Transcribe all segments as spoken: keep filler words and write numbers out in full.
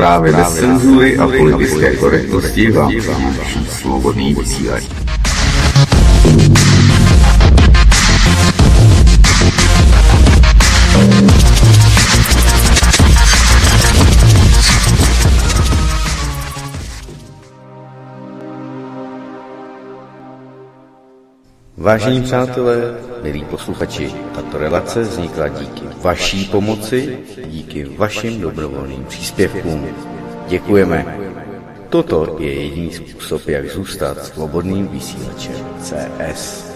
Zprávy bez cenzury a politické korektnosti vám přináší Svobodný vysílač. Vážení přátelé, milí posluchači, tato relace vznikla díky vaší pomoci, díky vašim dobrovolným příspěvkům. Děkujeme. Toto je jediný způsob, jak zůstat svobodným vysílačem C S.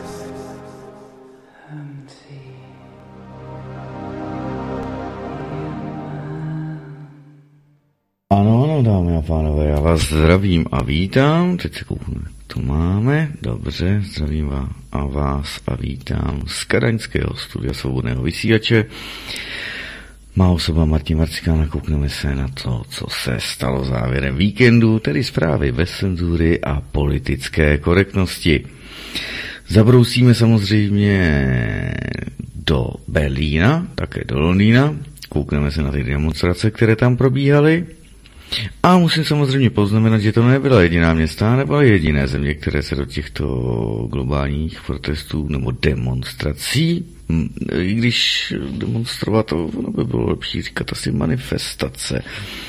Ano, ano, dámy a pánové, já vás zdravím a vítám. Teď se kouknu, to máme. Dobře, zdravím vás a vás a vítám z kadaňského studia Svobodného vysílače. Má osoba Martin Marcikán a koukneme se na to, co se stalo závěrem víkendu, tedy zprávy bez cenzury a politické korektnosti. Zabrousíme samozřejmě do Berlína, také do Londýna, koukneme se na ty demonstrace, které tam probíhaly. A musím samozřejmě poznamenat, že to nebyla jediná města, nebyla jediné země, které se do těchto globálních protestů nebo demonstrací, i když demonstrovat, to by bylo lepší říkat asi manifestace.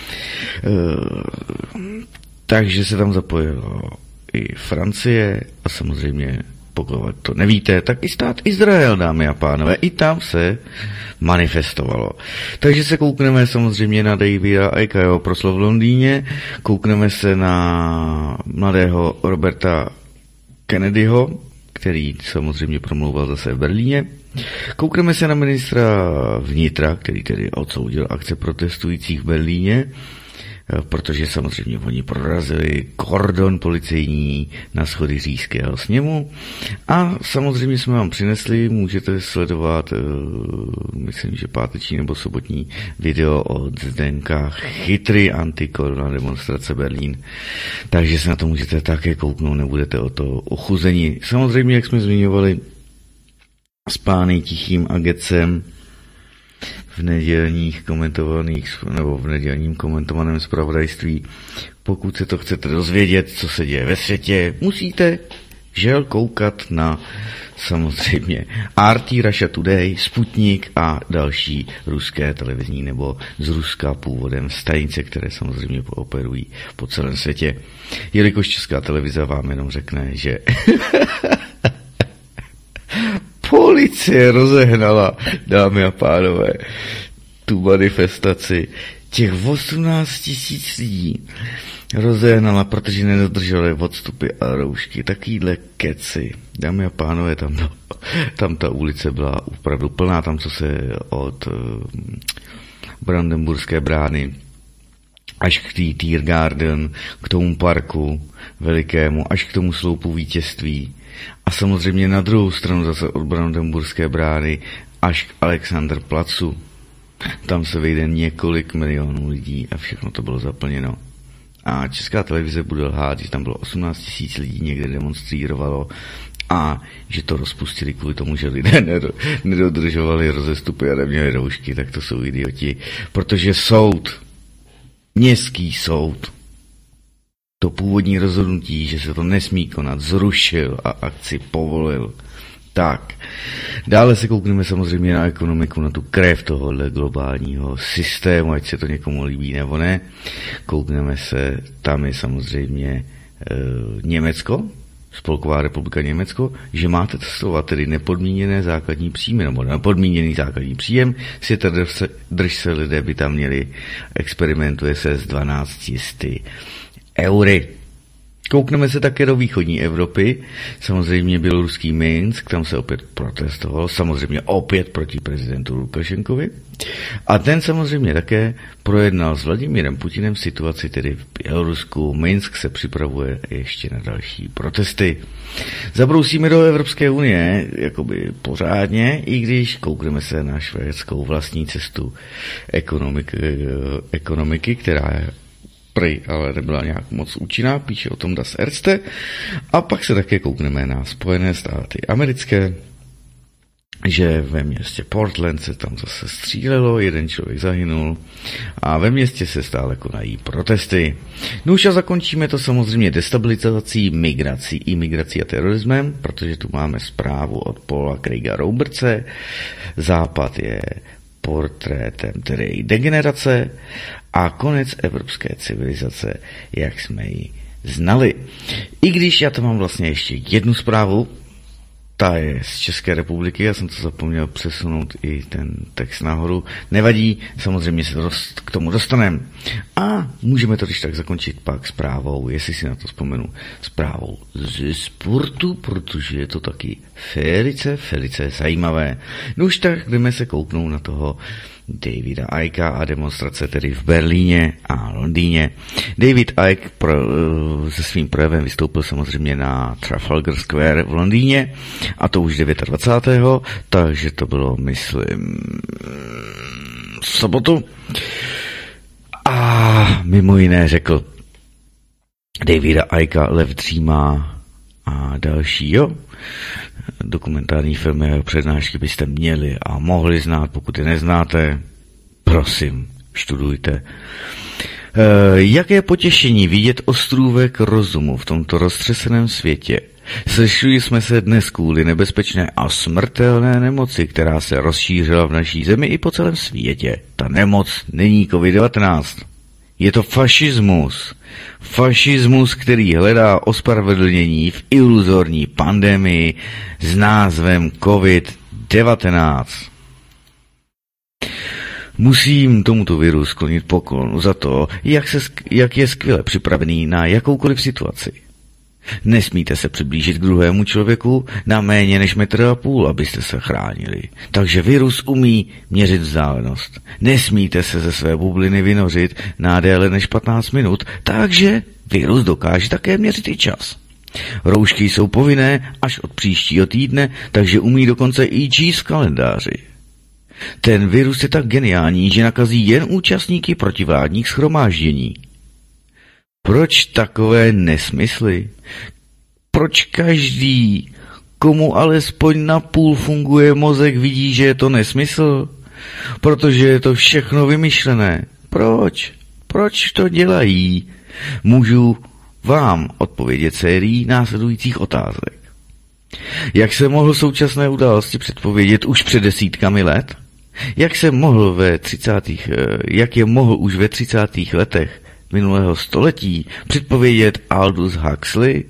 Takže se tam zapojilo i Francie a samozřejmě, pokud to nevíte, tak i stát Izrael, dámy a pánové, i tam se manifestovalo. Takže se koukneme samozřejmě na Davida Icka, jeho proslov v Londýně, koukneme se na mladého Roberta Kennedyho, který samozřejmě promlouval zase v Berlíně. Koukneme se na ministra vnitra, který tedy odsoudil akce protestujících v Berlíně, protože samozřejmě oni prorazili kordon policejní na schody Říšského sněmu. A samozřejmě jsme vám přinesli, můžete sledovat, myslím, že páteční nebo sobotní video od Zdenka Chytry, antikorona demonstrace Berlín. Takže se na to můžete také kouknout, nebudete o to ochuzeni. Samozřejmě, jak jsme zmiňovali, s pány Tichým a Gecem v nedělních komentovaných, nebo v nedělním komentovaném zpravodajství. Pokud se to chcete dozvědět, co se děje ve světě, musíte žel koukat na samozřejmě R T, Russia Today, Sputnik a další ruské televizní nebo z Ruska původem stanice, které samozřejmě operují po celém světě. Jelikož Česká televize vám jenom řekne, že policie rozehnala, dámy a pánové, tu manifestaci. Těch osmnáct tisíc lidí rozehnala, protože nedodržovali odstupy a roušky. Takýhle keci. Dámy a pánové, tam, no, tam ta ulice byla opravdu plná, tam co se od uh, Brandenburské brány až k té Tiergarten, k tomu parku velikému, až k tomu sloupu vítězství. A samozřejmě na druhou stranu zase od Brandenburské brány až k Alexanderplatzu. Tam se vejde několik milionů lidí a všechno to bylo zaplněno. A Česká televize bude lhát, že tam bylo osmnáct tisíc lidí, někde demonstrírovalo a že to rozpustili kvůli tomu, že lidé nedodržovali rozestupy a neměli roušky, tak to jsou idioti. Protože soud, městský soud, to původní rozhodnutí, že se to nesmí konat, zrušil a akci povolil. Tak, dále se koukneme samozřejmě na ekonomiku, na tu krev tohohle globálního systému, ať se to někomu líbí nebo ne. Koukneme se, tam je samozřejmě e, Německo, Spolková republika Německo, že máte testovat tedy nepodmíněné základní příjmy, nebo nepodmíněný základní příjem, světa drž, drž se lidé by tam měli, experimentuje se s dvanácti sty eury. Koukneme se také do východní Evropy, samozřejmě běloruský Minsk, tam se opět protestovalo, samozřejmě opět proti prezidentu Lukašenkovi. A ten samozřejmě také projednal s Vladimírem Putinem situaci tedy v Bělorusku. Minsk se připravuje ještě na další protesty. Zabrousíme do Evropské unie jakoby pořádně, i když koukneme se na švédskou vlastní cestu ekonomiky, ekonomiky která je prej, ale nebyla nějak moc účinná, píše o tom Das Erste. A pak se také koukneme na Spojené státy americké, že ve městě Portland se tam zase střílelo, jeden člověk zahynul a ve městě se stále konají protesty. No už a zakončíme to samozřejmě destabilizací, migrací, imigrací a terorismem, protože tu máme zprávu od Paula Craiga Robertse. Západ je portrétem tedy degenerace a konec evropské civilizace, jak jsme ji znali. I když já tam mám vlastně ještě jednu zprávu, ta je z České republiky, já jsem to zapomněl přesunout i ten text nahoru. Nevadí, samozřejmě se dost, k tomu dostaneme. A můžeme to když tak zakončit pak zprávou, jestli si na to vzpomenu, zprávou ze sportu, protože je to taky velice, velice zajímavé. No už tak jdeme se kouknout na toho Davida Icka a demonstrace tedy v Berlíně a Londýně. David Icke pro, se svým projevem vystoupil samozřejmě na Trafalgar Square v Londýně a to už dvacátého devátého takže to bylo, myslím, v sobotu. A mimo jiné řekl Davida Icka Lev dřímá a další, jo. Dokumentární filmy a přednášky byste měli a mohli znát, pokud je neznáte, prosím, študujte. E, jaké potěšení vidět ostrůvek rozumu v tomto roztřeseném světě. Sešli jsme se dnes kvůli nebezpečné a smrtelné nemoci, která se rozšířila v naší zemi i po celém světě. Ta nemoc není covid devatenáct. Je to fašismus. Fašismus, který hledá ospravedlnění v iluzorní pandemii s názvem covid devatenáct. Musím tomuto viru sklonit poklonu za to, jak, se, jak je skvěle připravený na jakoukoliv situaci. Nesmíte se přiblížit k druhému člověku na méně než metr a půl, abyste se chránili. Takže virus umí měřit vzdálenost. Nesmíte se ze své bubliny vynořit na déle než patnáct minut, takže virus dokáže také měřit i čas. Roušky jsou povinné až od příštího týdne, takže umí dokonce i číst v kalendáři. Ten virus je tak geniální, že nakazí jen účastníky protivládních shromáždění. Proč takové nesmysly? Proč každý, komu alespoň napůl funguje mozek, vidí, že je to nesmysl? Protože je to všechno vymyšlené. Proč? Proč to dělají? Můžu vám odpovědět sérií následujících otázek. Jak se mohl současné události předpovědět už před desítkami let? Jak se mohl ve třicátých, jak je mohl už ve třicátých letech minulého století předpovědět Aldous Huxley?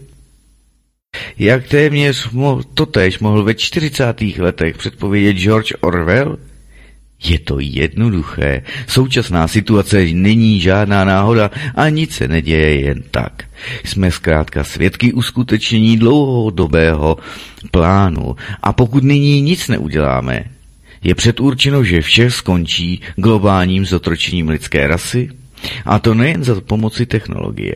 Jak téměř mohl, totéž mohl ve čtyřicátých letech předpovědět George Orwell? Je to jednoduché. Současná situace není žádná náhoda a nic se neděje jen tak. Jsme zkrátka svědky uskutečnění dlouhodobého plánu a pokud nyní nic neuděláme, je předurčeno, že vše skončí globálním zotročením lidské rasy, a to nejen za pomoci technologie.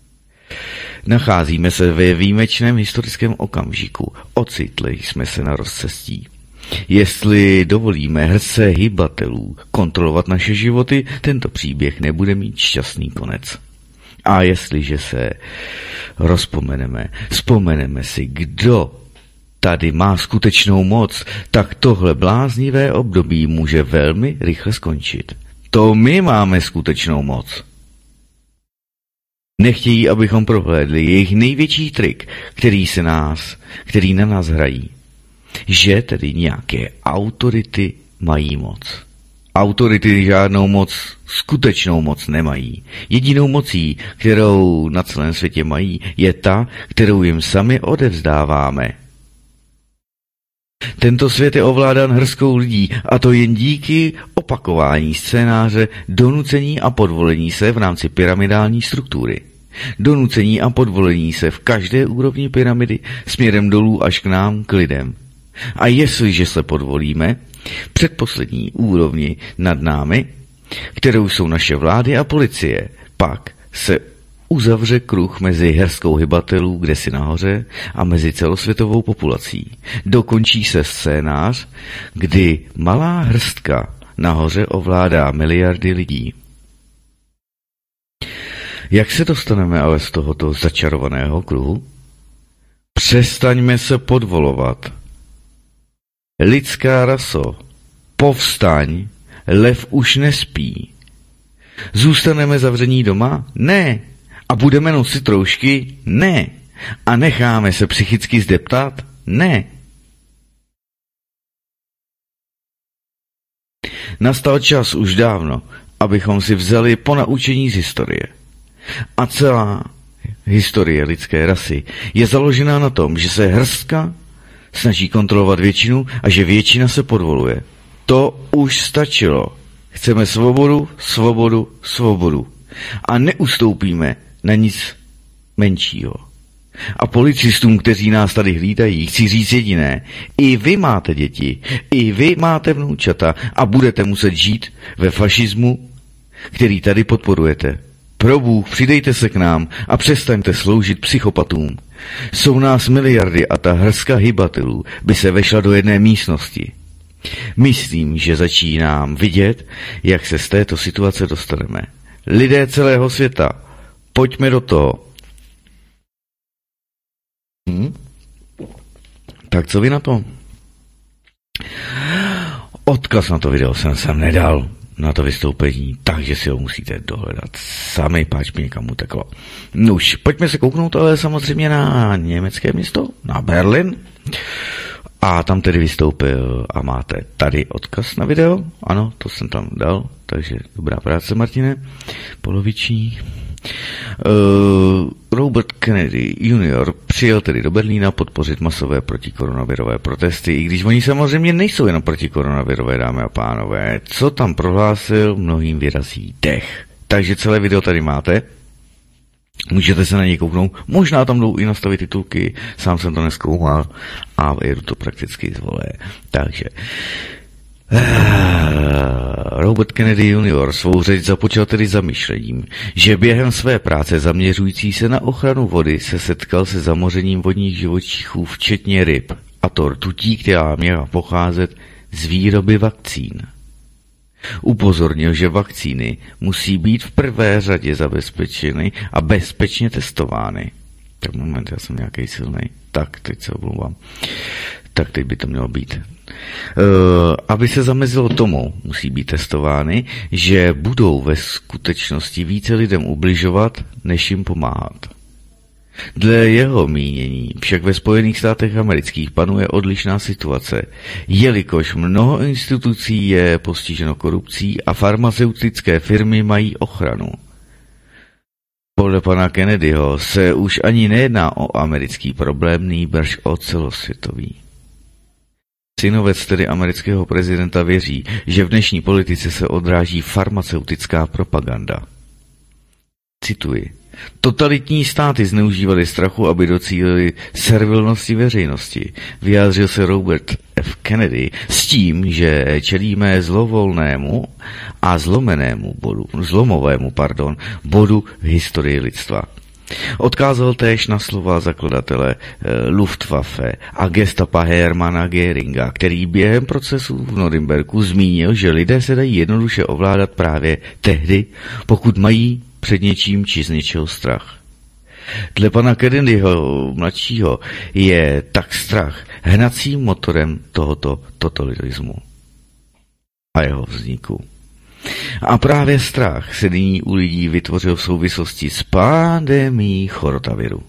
Nacházíme se ve výjimečném historickém okamžiku. Ocitli jsme se na rozcestí. Jestli dovolíme hrstce hybatelů kontrolovat naše životy, tento příběh nebude mít šťastný konec. A jestliže se rozpomeneme, vzpomeneme si, kdo tady má skutečnou moc, tak tohle bláznivé období může velmi rychle skončit. To my máme skutečnou moc. Nechtějí, abychom prohlédli jejich největší trik, který se nás, který na nás hrají. Že tedy nějaké autority mají moc. Autority žádnou moc, skutečnou moc nemají. Jedinou mocí, kterou na celém světě mají, je ta, kterou jim sami odevzdáváme. Tento svět je ovládán hrstkou lidí, a to jen díky opakování scénáře donucení a podvolení se v rámci pyramidální struktury. Donucení a podvolení se v každé úrovni pyramidy směrem dolů až k nám, k lidem. A jestliže se podvolíme, předposlední úrovni nad námi, kterou jsou naše vlády a policie, pak se uzavře kruh mezi hrstkou hybatelů kdesi nahoře a mezi celosvětovou populací. Dokončí se scénář, kdy malá hrstka nahoře ovládá miliardy lidí. Jak se dostaneme ale z tohoto začarovaného kruhu? Přestaňme se podvolovat. Lidská raso, povstaň, lev už nespí. Zůstaneme zavření doma? Ne. A budeme nosit roušky? Ne. A necháme se psychicky zdeptat? Ne. Nastal čas už dávno, abychom si vzali ponaučení z historie. A celá historie lidské rasy je založená na tom, že se hrstka snaží kontrolovat většinu a že většina se podvoluje. To už stačilo. Chceme svobodu, svobodu, svobodu. A neustoupíme na nic menšího. A policistům, kteří nás tady hlídají, chci říct jediné. I vy máte děti, i vy máte vnoučata a budete muset žít ve fašismu, který tady podporujete. Pro Bůh, přidejte se k nám a přestaňte sloužit psychopatům. Jsou nás miliardy a ta hrstka hybatelů by se vešla do jedné místnosti. Myslím, že začínám vidět, jak se z této situace dostaneme. Lidé celého světa, pojďme do toho. Hm? Tak co vy na to? Odkaz na to video jsem sem nedal, na to vystoupení, takže si ho musíte dohledat sami, páč mi někam uteklo. Nuž, pojďme se kouknout ale samozřejmě na německé město, na Berlin. A tam tedy vystoupil a máte tady odkaz na video. Ano, to jsem tam dal, takže dobrá práce, Martine. Poloviční. Uh, Robert Kennedy junior přijel tedy do Berlína podpořit masové protikoronavirové protesty, i když oni samozřejmě nejsou jenom protikoronavirové, dámy a pánové. Co tam prohlásil, mnohým vyrazí dech. Takže celé video tady máte. Můžete se na něj kouknout, možná tam jdou i nastavit titulky, sám jsem to nezkoumal a jedu to prakticky z vole. Takže Robert Kennedy junior svou řeč započal tedy zamýšlením, že během své práce zaměřující se na ochranu vody se setkal se zamořením vodních živočichů, včetně ryb a to rtutí, která měla pocházet z výroby vakcín. Upozornil, že vakcíny musí být v prvé řadě zabezpečeny a bezpečně testovány. Tak moment, já jsem nějaký silnej. Tak, teď se omlouvám. Tak teď by to mělo být. E, aby se zamezilo tomu, musí být testovány, že budou ve skutečnosti více lidem ubližovat, než jim pomáhat. Dle jeho mínění však ve Spojených státech amerických panuje odlišná situace, jelikož mnoho institucí je postiženo korupcí a farmaceutické firmy mají ochranu. Podle pana Kennedyho se už ani nejedná o americký problém, nýbrž o celosvětový. Synovec tedy amerického prezidenta věří, že v dnešní politice se odráží farmaceutická propaganda. Cituji. Totalitní státy zneužívaly strachu, aby docílili servilnosti veřejnosti. Vyjádřil se Robert F. Kennedy s tím, že čelíme zlovolnému a zlomenému bodu, zlomovému, pardon, bodu v historii lidstva. Odkázal též na slova zakladatele e, Luftwaffe a gestapa Hermana Göringa, který během procesu v Norimberku zmínil, že lidé se dají jednoduše ovládat právě tehdy, pokud mají před něčím či z něčeho strach. Dle pana Kennedyho mladšího je tak strach hnacím motorem tohoto totalitarismu a jeho vzniku. A právě strach se nyní u lidí vytvořil v souvislosti s pandemií chorotaviru.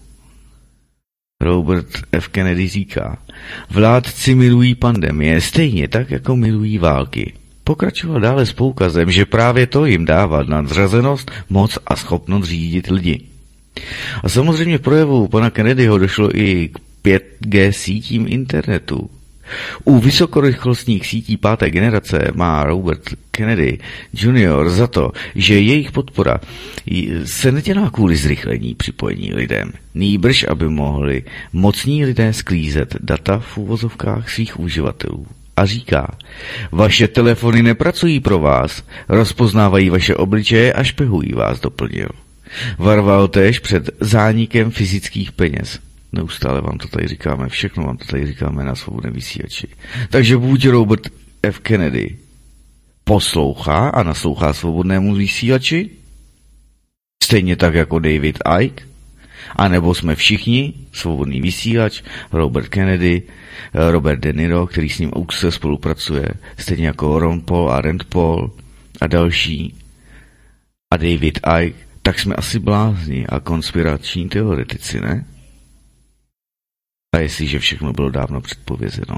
Robert F. Kennedy říká, vládci milují pandemie stejně tak, jako milují války. Pokračoval dále s poukazem, že právě to jim dává nadřazenost, moc a schopnost řídit lidi. A samozřejmě v projevu pana Kennedyho došlo i k pět G sítím internetu. U vysokorychlostních sítí páté generace má Robert Kennedy junior za to, že jejich podpora se nedělá kvůli zrychlení připojení lidem, nýbrž aby mohli mocní lidé sklízet data v uvozovkách svých uživatelů. A říká, vaše telefony nepracují pro vás, rozpoznávají vaše obličeje a špehují vás, doplnil. Varoval též před zánikem fyzických peněz. Neustále vám to tady říkáme, všechno vám to tady říkáme na Svobodném vysílači. Takže buď Robert F. Kennedy poslouchá a naslouchá Svobodnému vysílači, stejně tak jako David Icke, A nebo jsme všichni, svobodný vysílač, Robert Kennedy, Robert De Niro, který s ním úzce spolupracuje, stejně jako Ron Paul a Rand Paul a další, a David Icke, tak jsme asi blázni a konspirační teoretici, ne? A jestliže všechno bylo dávno předpovězeno.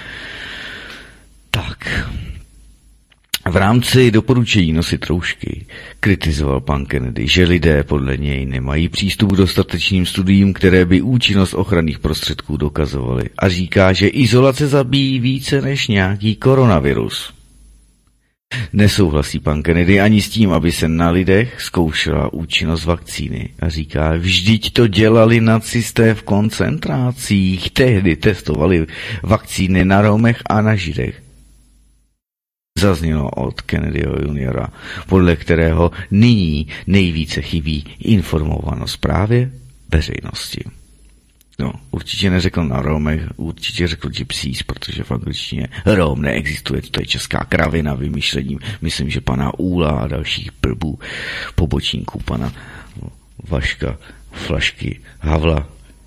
Tak. V rámci doporučení nosit roušky kritizoval pan Kennedy, že lidé podle něj nemají přístup k dostatečným studiím, které by účinnost ochranných prostředků dokazovaly. A říká, že izolace zabíjí více než nějaký koronavirus. Nesouhlasí pan Kennedy ani s tím, aby se na lidech zkoušela účinnost vakcíny. A říká, vždyť to dělali nacisté v koncentrácích, tehdy testovali vakcíny na Romech a na Židech. Zaznělo od Kennedyho juniora, podle kterého nyní nejvíce chybí informovanost právě veřejnosti. No, určitě neřekl na Romech, určitě řekl gypsies, protože v angličtině Rom neexistuje, to je česká kravina vymyšlením, myslím, že pana Úla a dalších blbů, pobočníků pana Vaška, Flašky, Havla.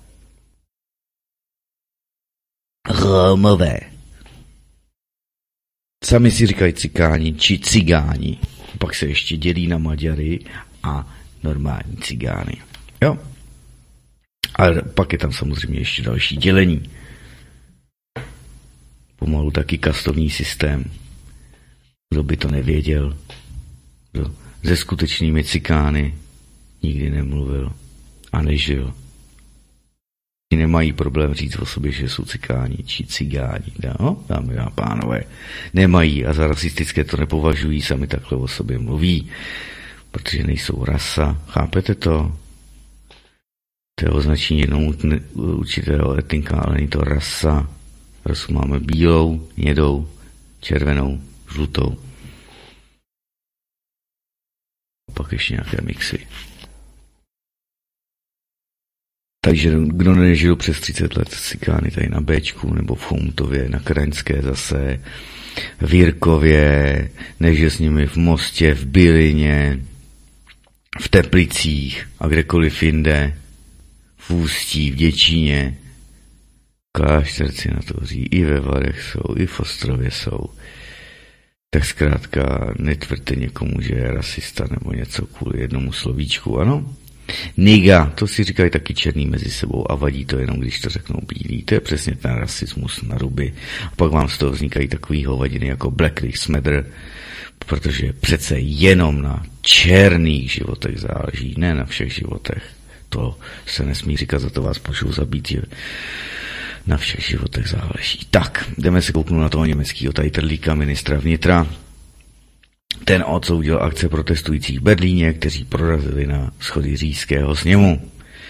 Romové. Sami si říkají cikáni či cigáni. Pak se ještě dělí na Maďary a normální cigány. Jo. Ale pak je tam samozřejmě ještě další dělení. Pomalu taky kastovní systém. Kdo by to nevěděl? Kdo se skutečnými cikány nikdy nemluvil a nežil. Ti nemají problém říct o sobě, že jsou cikáni či cigáni. No, dámy a pánové, nemají a za rasistické to nepovažují, sami takhle o sobě mluví, protože nejsou rasa. Chápete to? To je označení jenom určitého etnika, ale není to rasa. Rasu máme bílou, hnědou, červenou, žlutou. A pak ještě nějaké mixy. Takže kdo nežil přes třicet let cikány tady na Béčku, nebo v Chomtově, na Kraňské zase, v Jirkově, nežil s nimi v Mostě, v Bylině, v Teplicích a kdekoliv jinde, v Ústí, v Děčíně, Klášterci na to ří, i ve Varech jsou, i v Ostrově jsou. Tak zkrátka netvrďte někomu, že je rasista nebo něco kvůli jednomu slovíčku, ano? Niga, to si říkají taky černý mezi sebou a vadí to jenom, když to řeknou bílí. To je přesně ten rasismus na ruby. A pak vám z toho vznikají takový hovadiny jako Black Lives Matter, protože přece jenom na černých životech záleží, ne na všech životech. To se nesmí říkat, za to vás můžou zabít, že na všech životech záleží. Tak, jdeme se kouknout na toho německého tady trlíka, ministra vnitra. Ten odsoudil akce protestujících v Berlíně, kteří prorazili na schody Říšského sněmu.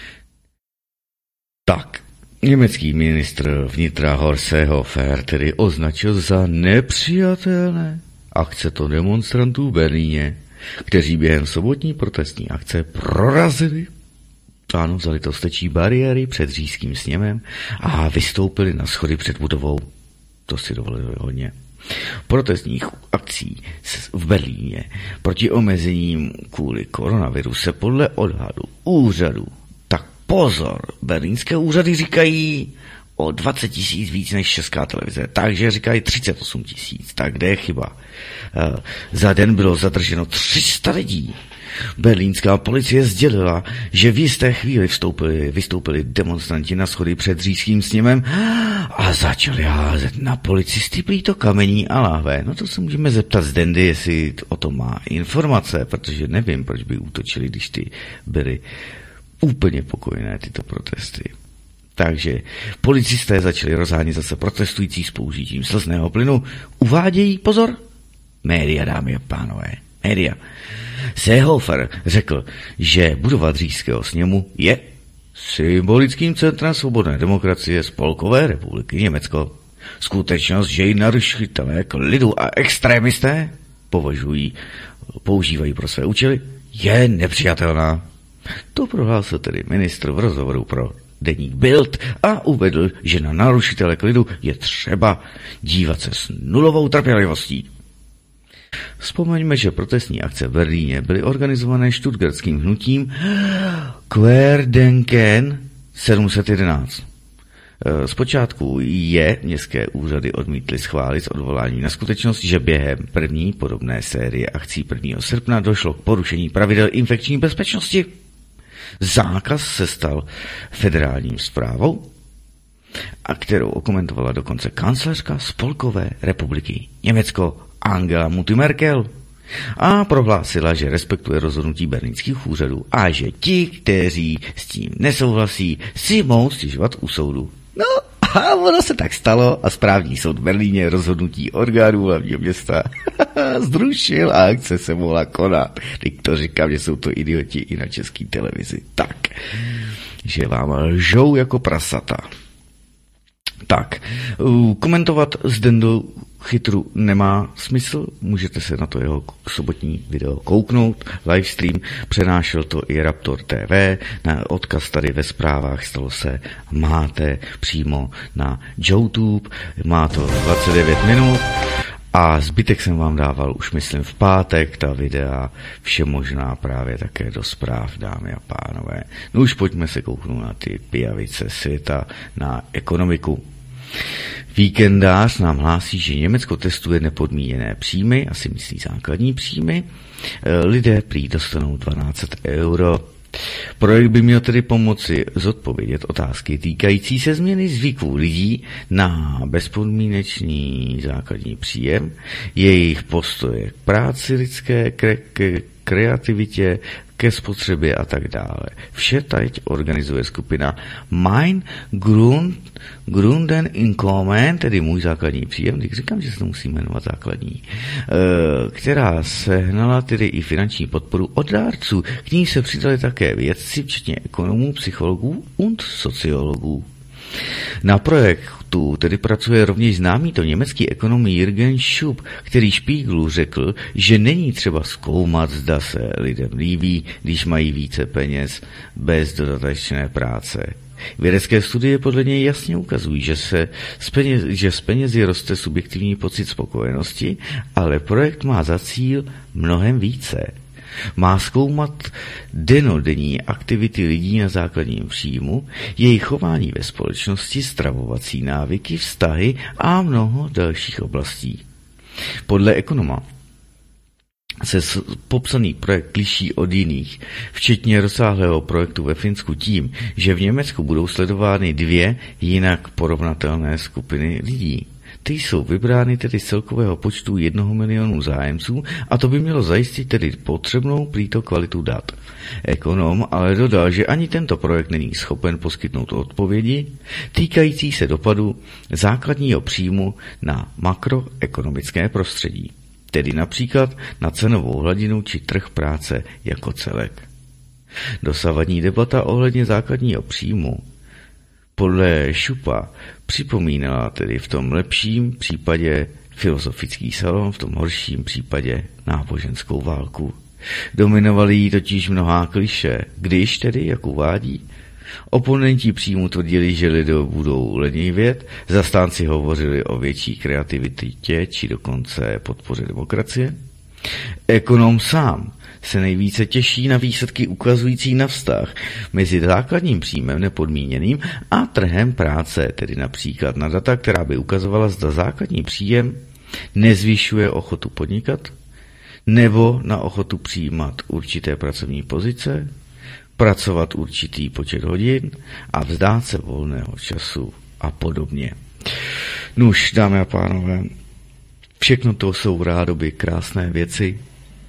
Tak, německý ministr vnitra Horst Seehofer tedy označil za nepřijatelné akce to demonstrantů v Berlíně, kteří během sobotní protestní akce prorazili, ano, vzali to stečí bariéry před Říšským sněmem a vystoupili na schody před budovou. To si dovolili hodně. Protestních akcí v Berlíně proti omezením kvůli koronaviru se podle odhadu úřadu, tak pozor, berlínské úřady říkají o dvacet tisíc víc než Česká televize, takže říkají třicet osm tisíc, tak kde je chyba? Za den bylo zadrženo tři sta lidí. Berlínská policie sdělila, že v jisté chvíli vstoupili, vystoupili demonstranti na schody před Říšským sněmem a začali házet na policisty plýto kamení a láhve. No to se můžeme zeptat z Dendy, jestli o tom má informace, protože nevím, proč by útočili, když ty byly úplně pokojné tyto protesty. Takže policisté začali rozhánět zase protestující s použitím slzného plynu. Uvádějí, pozor, média, dámy a pánové, média. Seehofer řekl, že budova Říšského sněmu je symbolickým centrem svobodné demokracie Spolkové republiky Německo. Skutečnost, že ji narušitelé klidu a extrémisté považují, používají pro své účely, je nepřijatelná. To prohlásil tedy ministr v rozhovoru pro deník Bild a uvedl, že na narušitele klidu je třeba dívat se s nulovou trpělivostí. Vzpomeňme, že protestní akce v Berlíně byly organizované stuttgartským hnutím Querdenken sedm set jedenáct. Zpočátku je městské úřady odmítly schválit s odvoláním na skutečnost, že během první podobné série akcí prvního srpna došlo k porušení pravidel infekční bezpečnosti. Zákaz se stal federálním zprávou, a kterou okomentovala dokonce kancléřka Spolkové republiky Německo Angela Merkel a prohlásila, že respektuje rozhodnutí berlínských úřadů a že ti, kteří s tím nesouhlasí, si mohou stěžovat u soudu. No a ono se tak stalo a správní soud v Berlíně rozhodnutí orgánů hlavního města zrušil a akce se mohla konat. Teď to říkám, že jsou to idioti i na české televizi. Tak, že vám lžou jako prasata. Tak, komentovat z Dendu chytru nemá smysl, můžete se na to jeho sobotní video kouknout, livestream, přenášel to i Raptor T V, na odkaz tady ve zprávách stalo se, máte přímo na YouTube, má to dvacet devět minut a zbytek jsem vám dával už myslím v pátek, ta videa vše možná právě také do zpráv, dámy a pánové. No už pojďme se kouknout na ty pijavice světa, na ekonomiku. Víkendář nám hlásí, že Německo testuje nepodmíněné příjmy, asi myslí základní příjmy. Lidé prý dostanou dvanáct set euro. Projekt by měl tedy pomoci zodpovědět otázky týkající se změny zvyků lidí na bezpodmínečný základní příjem, jejich postoje k práci lidské, k, k kreativitě, ke spotřebě a tak dále. Vše teď organizuje skupina Mein Grund, Grunden Inkommen, tedy můj základní příjem, když říkám, že se to musí jmenovat základní, která sehnala tedy i finanční podporu od dárců. K ní se přidali také vědci, včetně ekonomů, psychologů und sociologů. Na projektu tedy pracuje rovněž známý to německý ekonom Jürgen Schupp, který Spiegelu řekl, že není třeba zkoumat, zda se lidem líbí, když mají více peněz bez dodatečné práce. Vědecké studie podle něj jasně ukazují, že, se z peněz, že z penězi roste subjektivní pocit spokojenosti, ale projekt má za cíl mnohem více. Má zkoumat denodenní aktivity lidí na základním příjmu, jejich chování ve společnosti, stravovací návyky, vztahy a mnoho dalších oblastí. Podle ekonoma se popsaný projekt liší od jiných, včetně rozsáhlého projektu ve Finsku tím, že v Německu budou sledovány dvě jinak porovnatelné skupiny lidí. Ty jsou vybrány tedy z celkového počtu jednoho milionu zájemců a to by mělo zajistit tedy potřebnou prýto kvalitu dat. Ekonom ale dodal, že ani tento projekt není schopen poskytnout odpovědi týkající se dopadu základního příjmu na makroekonomické prostředí, tedy například na cenovou hladinu či trh práce jako celek. Dosavadní debata ohledně základního příjmu podle Schuppa připomínala tedy v tom lepším případě filozofický salon, v tom horším případě náboženskou válku. Dominovaly jí totiž mnohá kliše, když tedy, jak uvádí, oponenti příjmu tvrdili, že lidé budou lenivět, zastánci hovořili o větší kreativitě či dokonce podpoře demokracie. Ekonom sám se nejvíce těší na výsledky ukazující na vztah mezi základním příjmem nepodmíněným a trhem práce, tedy například na data, která by ukazovala, zda základní příjem nezvyšuje ochotu podnikat, nebo na ochotu přijímat určité pracovní pozice, pracovat určitý počet hodin a vzdát se volného času a podobně. Nuž, dámy a pánové, všechno to jsou rádoby krásné věci.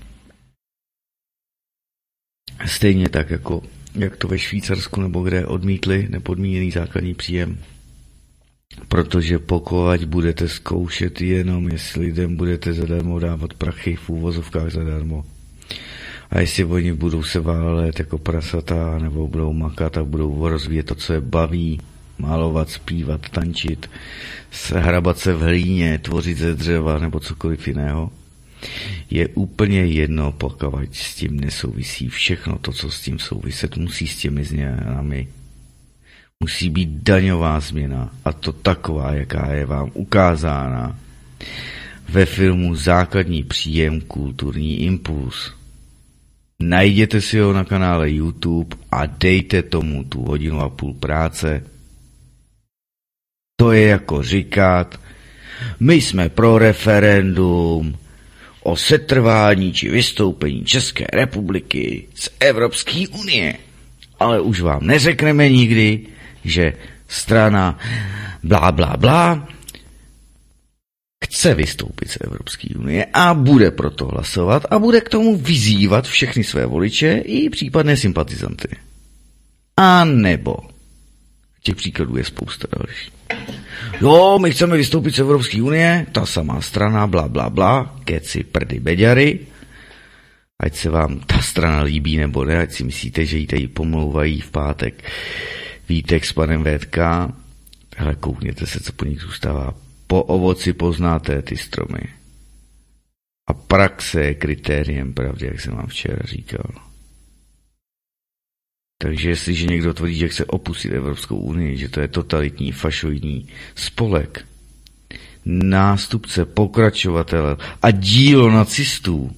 Stejně tak, jako jak to ve Švýcarsku nebo kde odmítli nepodmíněný základní příjem. Protože pokud budete zkoušet jenom, jestli lidem budete zadarmo dávat prachy v úvozovkách zadarmo, a jestli oni budou se válet jako prasata, nebo budou makat a budou rozvíjet to, co je baví, malovat, zpívat, tančit, hrabat se v hlíně, tvořit ze dřeva nebo cokoliv jiného, je úplně jedno, pokud s tím nesouvisí všechno to, co s tím souviset musí s těmi změnami. Musí být daňová změna, a to taková, jaká je vám ukázána ve filmu Základní příjem, kulturní impuls. Najděte si ho na kanále YouTube a dejte tomu tu hodinu a půl práce. To je jako říkat, my jsme pro referendum o setrvání či vystoupení České republiky z Evropské unie. Ale už vám neřekneme nikdy, že strana blá blá blá chce vystoupit z Evropské unie a bude proto hlasovat a bude k tomu vyzývat všechny své voliče i případné sympatizanty. A nebo těch příkladů je spousta další. Jo, my chceme vystoupit z Evropské unie, ta samá strana, bla, bla, bla, keci, prdy, beďary. Ať se vám ta strana líbí nebo ne, ať si myslíte, že ji tady pomlouvají v pátek Vítek s panem Vétka. Hele, koukněte se, co po nich zůstává. Po ovoci poznáte ty stromy. A praxe je kritériem pravdy, jak jsem vám včera říkal. Takže jestliže někdo tvrdí, že chce opustit Evropskou unii, že to je totalitní, fašoidní spolek, nástupce, pokračovatel a dílo nacistů,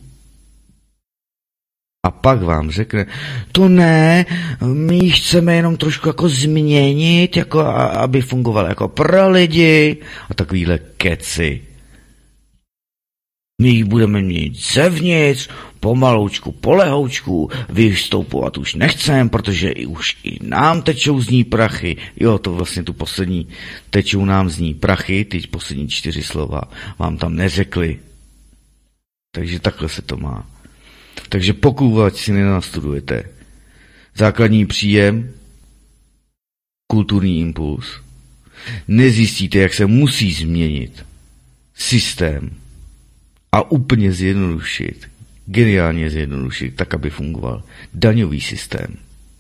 a pak vám řekne, to ne, my chceme jenom trošku jako změnit, jako aby fungoval jako pro lidi a takovýhle keci. My jich budeme měnit zevnitř, pomaloučku, polehoučku, vystoupovat už nechcem, protože i už i nám tečou z ní prachy. Jo, to vlastně tu poslední, tečou nám z ní prachy, ty poslední čtyři slova vám tam neřekli. Takže takhle se to má. Takže pokud si nenastudujete základní příjem, kulturní impuls, nezjistíte, jak se musí změnit systém a úplně zjednodušit, geniálně zjednodušit, tak, aby fungoval daňový systém.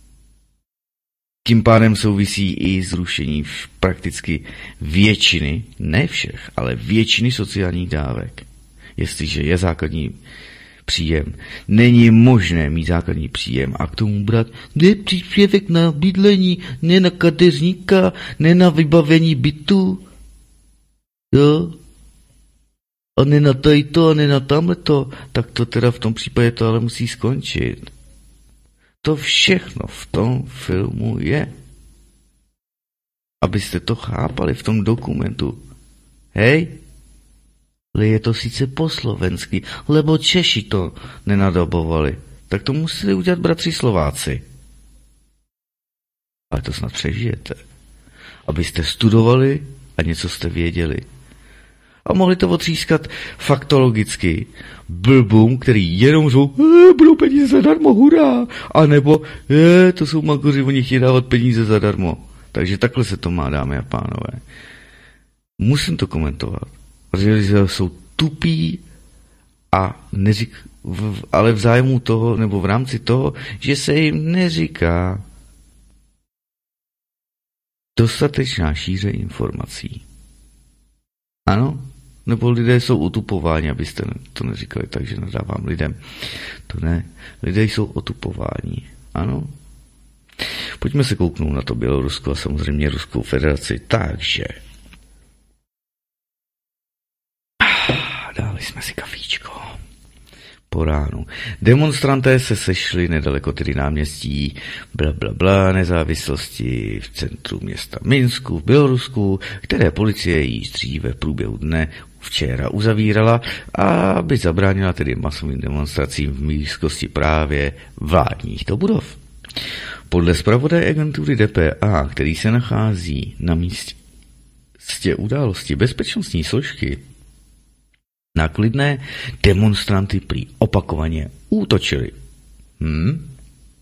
Tím pádem souvisí i zrušení prakticky většiny, ne všech, ale většiny sociálních dávek. Jestliže je základní příjem, není možné mít základní příjem a k tomu brát ne příspěvek na bydlení, ne na kadeřníka, ne na vybavení bytu, jo, a ne na tajto, a ne na tamhleto, tak to teda v tom případě to ale musí skončit. To všechno v tom filmu je. Abyste to chápali v tom dokumentu. Hej? Ale je to sice po slovensky, lebo Češi to nenadobovali. Tak to museli udělat bratři Slováci. Ale to snad přežijete. Abyste studovali a něco jste věděli. A mohli to otřískat faktologicky blbům, který jenom řvou, e, budou peníze zadarmo, hurá. A nebo, e, to jsou magoři, oni chtějí dávat peníze zadarmo. Takže takhle se to má, dámy a pánové. Musím to komentovat. Protože jsou tupí a neřík, v, ale v zájmu toho, nebo v rámci toho, že se jim neříká dostatečná šíře informací. Ano? Nebo lidé jsou otupováni, abyste to neříkali tak, že nadávám lidem. To ne. Lidé jsou otupováni. Ano? Pojďme se kouknout na to Bělorusko a samozřejmě Ruskou federaci. Takže dali jsme si kafíčko po ránu. Demonstranté se sešli nedaleko tedy náměstí bla, bla, bla, nezávislosti v centru města Minsku v Bělorusku, které policie již dříve v průběhu dne včera uzavírala, aby zabránila tedy masovým demonstracím v blízkosti právě vládních to budov. Podle zpravodaje agentury D P A, který se nachází na místě události, bezpečnostní složky na klidné demonstranty prý opakovaně útočili. Hmm?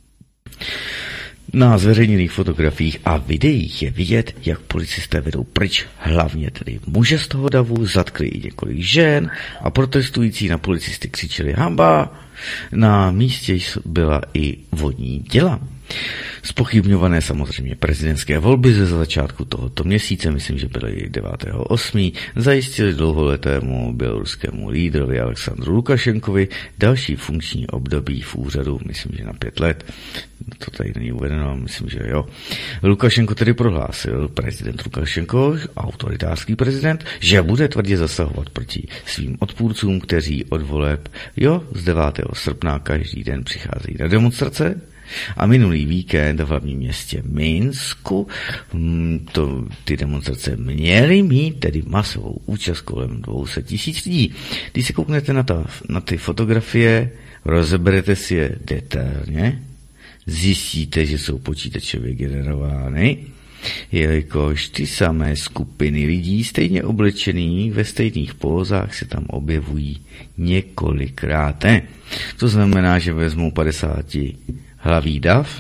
Na zveřejněných fotografiích a videích je vidět, jak policisté vedou pryč hlavně tedy muže z toho davu, zatkli i několik žen a protestující na policisty křičeli hamba. Na místě byla i vodní děla. Zpochybňované samozřejmě prezidentské volby ze začátku tohoto měsíce, myslím, že byly devátého osmého zajistili dlouholetému běloruskému lídrovi Alexandru Lukašenkovi další funkční období v úřadu, myslím, že na pět let. To tady není uvedeno, myslím, že jo. Lukašenko tedy prohlásil, prezident Lukašenko, autoritářský prezident, že bude tvrdě zasahovat proti svým odpůrcům, kteří od voleb, jo, z devátého srpna každý den přicházejí na demonstrace. A minulý víkend v hlavním městě Minsku to, ty demonstrace měly mít tedy masovou účast kolem dvě stě tisíc lidí. Když se kouknete na, ta, na ty fotografie, rozeberete si je detailně, zjistíte, že jsou počítačově generovány, jelikož ty samé skupiny lidí stejně oblečených ve stejných pózách se tam objevují několikrát. Ne? To znamená, že vezmou padesát hlavý dav,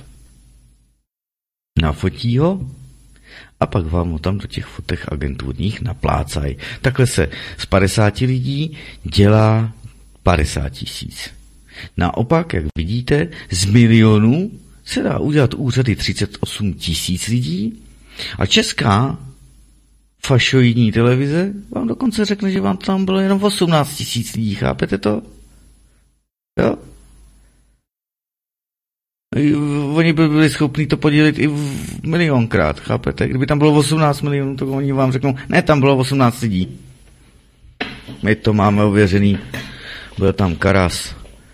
nafotí ho a pak vám ho tam do těch fotek agenturních naplácají. Takhle se z padesáti lidí dělá padesát tisíc. Naopak, jak vidíte, z milionů se dá udělat úřady třicet osm tisíc lidí a česká fašoidní televize vám dokonce řekne, že vám tam bylo jenom osmnáct tisíc lidí. Chápete to? Jo? Oni by byli schopni to podělit i v milionkrát, chápete? Kdyby tam bylo osmnáct milionů, tak oni vám řeknou, ne, tam bylo osmnáct lidí. My to máme ověřený. Byl tam Karas,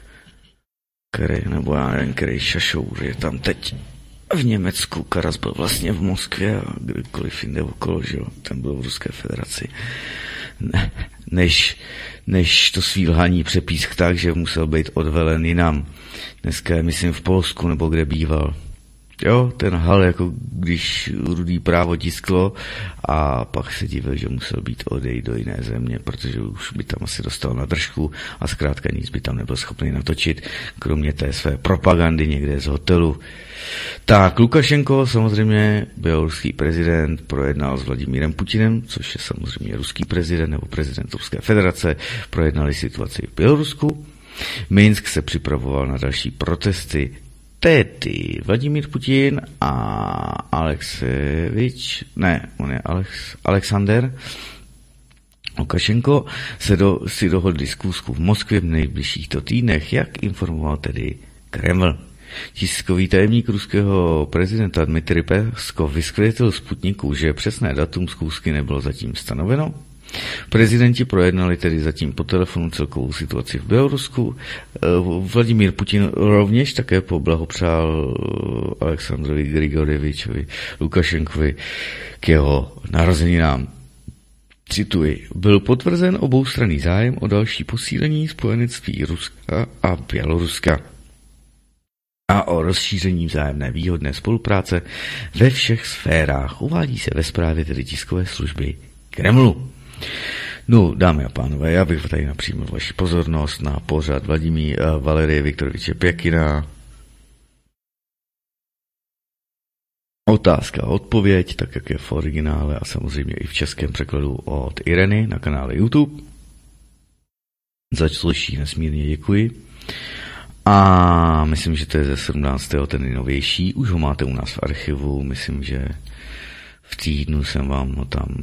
který, nebo já nevím, který šašour je tam teď v Německu. Karas byl vlastně v Moskvě a kdykoliv jinde okolo, že jo, ten byl v Ruské federaci. Ne, než, než to svý lhaní přepísk tak, že musel být odvelen jinam. Dneska je, myslím, v Polsku, nebo kde býval. Jo, ten hal, jako když Rudý právo tisklo a pak se divil, že musel být odejít do jiné země, protože už by tam asi dostal na držku a zkrátka nic by tam nebyl schopný natočit, kromě té své propagandy někde z hotelu. Tak, Lukašenko, samozřejmě běloruský prezident, projednal s Vladimírem Putinem, což je samozřejmě ruský prezident nebo prezident Ruské federace, projednali situaci v Bělorusku. Minsk se připravoval na další protesty. Tedy Vladimír Putin a Alexevič, ne, on je Alex, Alexander Lukašenko se do, si dohodli zkusku v Moskvě v nejbližších týdnech, jak informoval tedy Kreml. Tiskový tajemník ruského prezidenta Dmitrij Peskov vysvětlil Sputniku, že přesné datum zkoušky nebylo zatím stanoveno. Prezidenti projednali tedy zatím po telefonu celkovou situaci v Bělorusku. Vladimír Putin rovněž také poblahopřál Alexandrovi Grigorjevičovi Lukašenkovi k jeho narozeninám. Cituji, byl potvrzen oboustranný zájem o další posílení spojenectví Ruska a Běloruska a o rozšíření vzájemné výhodné spolupráce ve všech sférách. Uvádí se ve zprávě tedy tiskové služby Kremlu. No, dámy a pánové, já bych tady napřímil vaši pozornost na pořad Vladimír uh, Valerie Viktoroviče Pěkina. Otázka a odpověď, tak jak je v originále a samozřejmě i v českém překladu od Ireny na kanále YouTube. Za slyší nesmírně děkuji. A myslím, že to je ze sedmnáctého ten nejnovější. Už ho máte u nás v archivu, myslím, že v týdnu jsem vám ho tam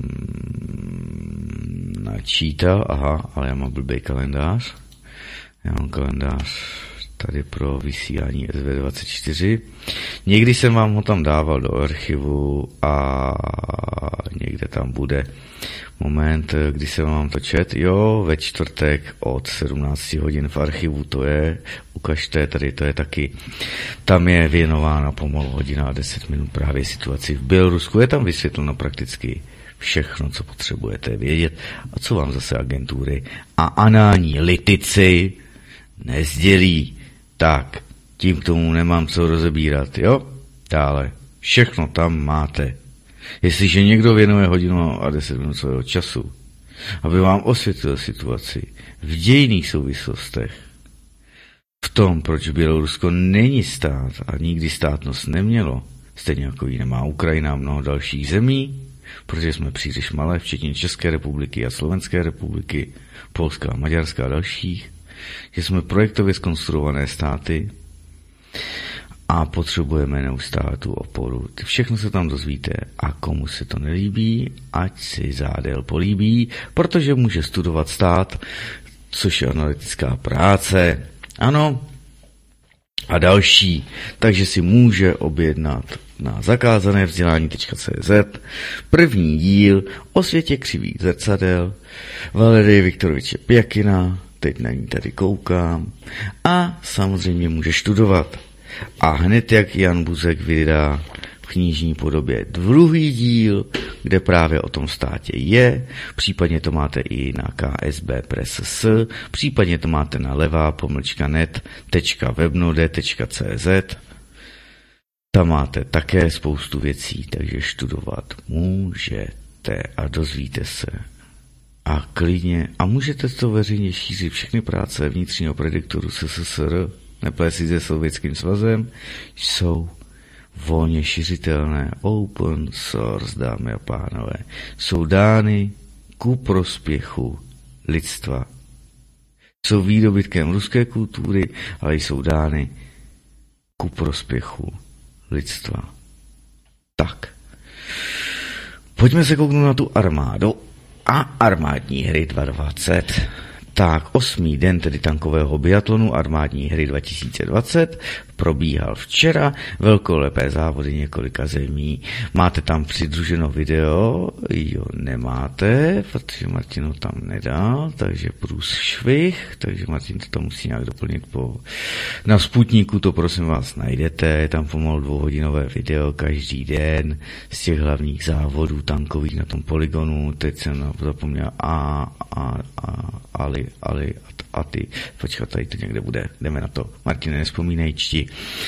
načítal, aha, ale já mám blbý kalendář. Já mám kalendář tady pro vysílání S V dvacet čtyři. Někdy jsem vám ho tam dával do archivu a někde tam bude moment, kdy jsem vám to čet. Jo, ve čtvrtek od sedmnáct hodin v archivu to je, ukažte, tady to je taky. Tam je věnována pomalu hodina a deset minut právě situaci v Bělorusku. Je tam vysvětleno prakticky všechno, co potřebujete vědět a co vám zase agentury a anální litici nezdělí. Tak, tím k tomu nemám co rozebírat, jo? Dále, všechno tam máte. Jestliže někdo věnuje hodinu a deset minut svého času, aby vám osvětlil situaci v dějných souvislostech, v tom, proč Bělorusko není stát a nikdy státnost nemělo, stejně jako ji nemá Ukrajina a mnoho dalších zemí, protože jsme příliš malé, včetně České republiky a Slovenské republiky, Polska a Maďarska a dalších, že jsme projektově zkonstruované státy a potřebujeme neustále tu oporu. Všechno se tam dozvíte a komu se to nelíbí, ať si zádel políbí, protože může studovat stát, což je analytická práce. Ano, a další. Takže si může objednat na zakázané vzdělání tečka cé zet první díl o světě křivých zrcadel Valerie Viktoroviče Pěkina, teď na ní tady koukám, a samozřejmě může studovat. A hned jak Jan Buzek vydá v knižní podobě druhý díl, kde právě o tom státě je, případně to máte i na ká es bé press es, případně to máte na levá pomlčka net tečka webnode tečka cé zet, tam máte také spoustu věcí, takže studovat můžete a dozvíte se. A klidně, a můžete to veřejně šířit, všechny práce vnitřního prediktoru es es es er, neplést se Sovětským svazem, jsou volně šiřitelné, open source, dámy a pánové, jsou dány ku prospěchu lidstva. Jsou výdobytkem ruské kultury, ale jsou dány ku prospěchu lidstva. Tak. Pojďme se kouknout na tu armádu a armádní hry dvacet dvacet. Tak, osmý den tedy tankového biatlonu armádní hry dva tisíce dvacet probíhal včera, velkolepé závody několika zemí. Máte tam přidruženo video? Jo, nemáte, protože Martin ho tam nedal, takže průšvih, takže Martin to tam musí nějak doplnit po... Na Sputniku to prosím vás najdete, je tam pomalu dvouhodinové video každý den z těch hlavních závodů tankových na tom poligonu. Teď jsem zapomněl a, a, a, Ali, Ali a ty, počkat, tady to někde bude, jdeme na to, Martine, nevzpomínej, čti.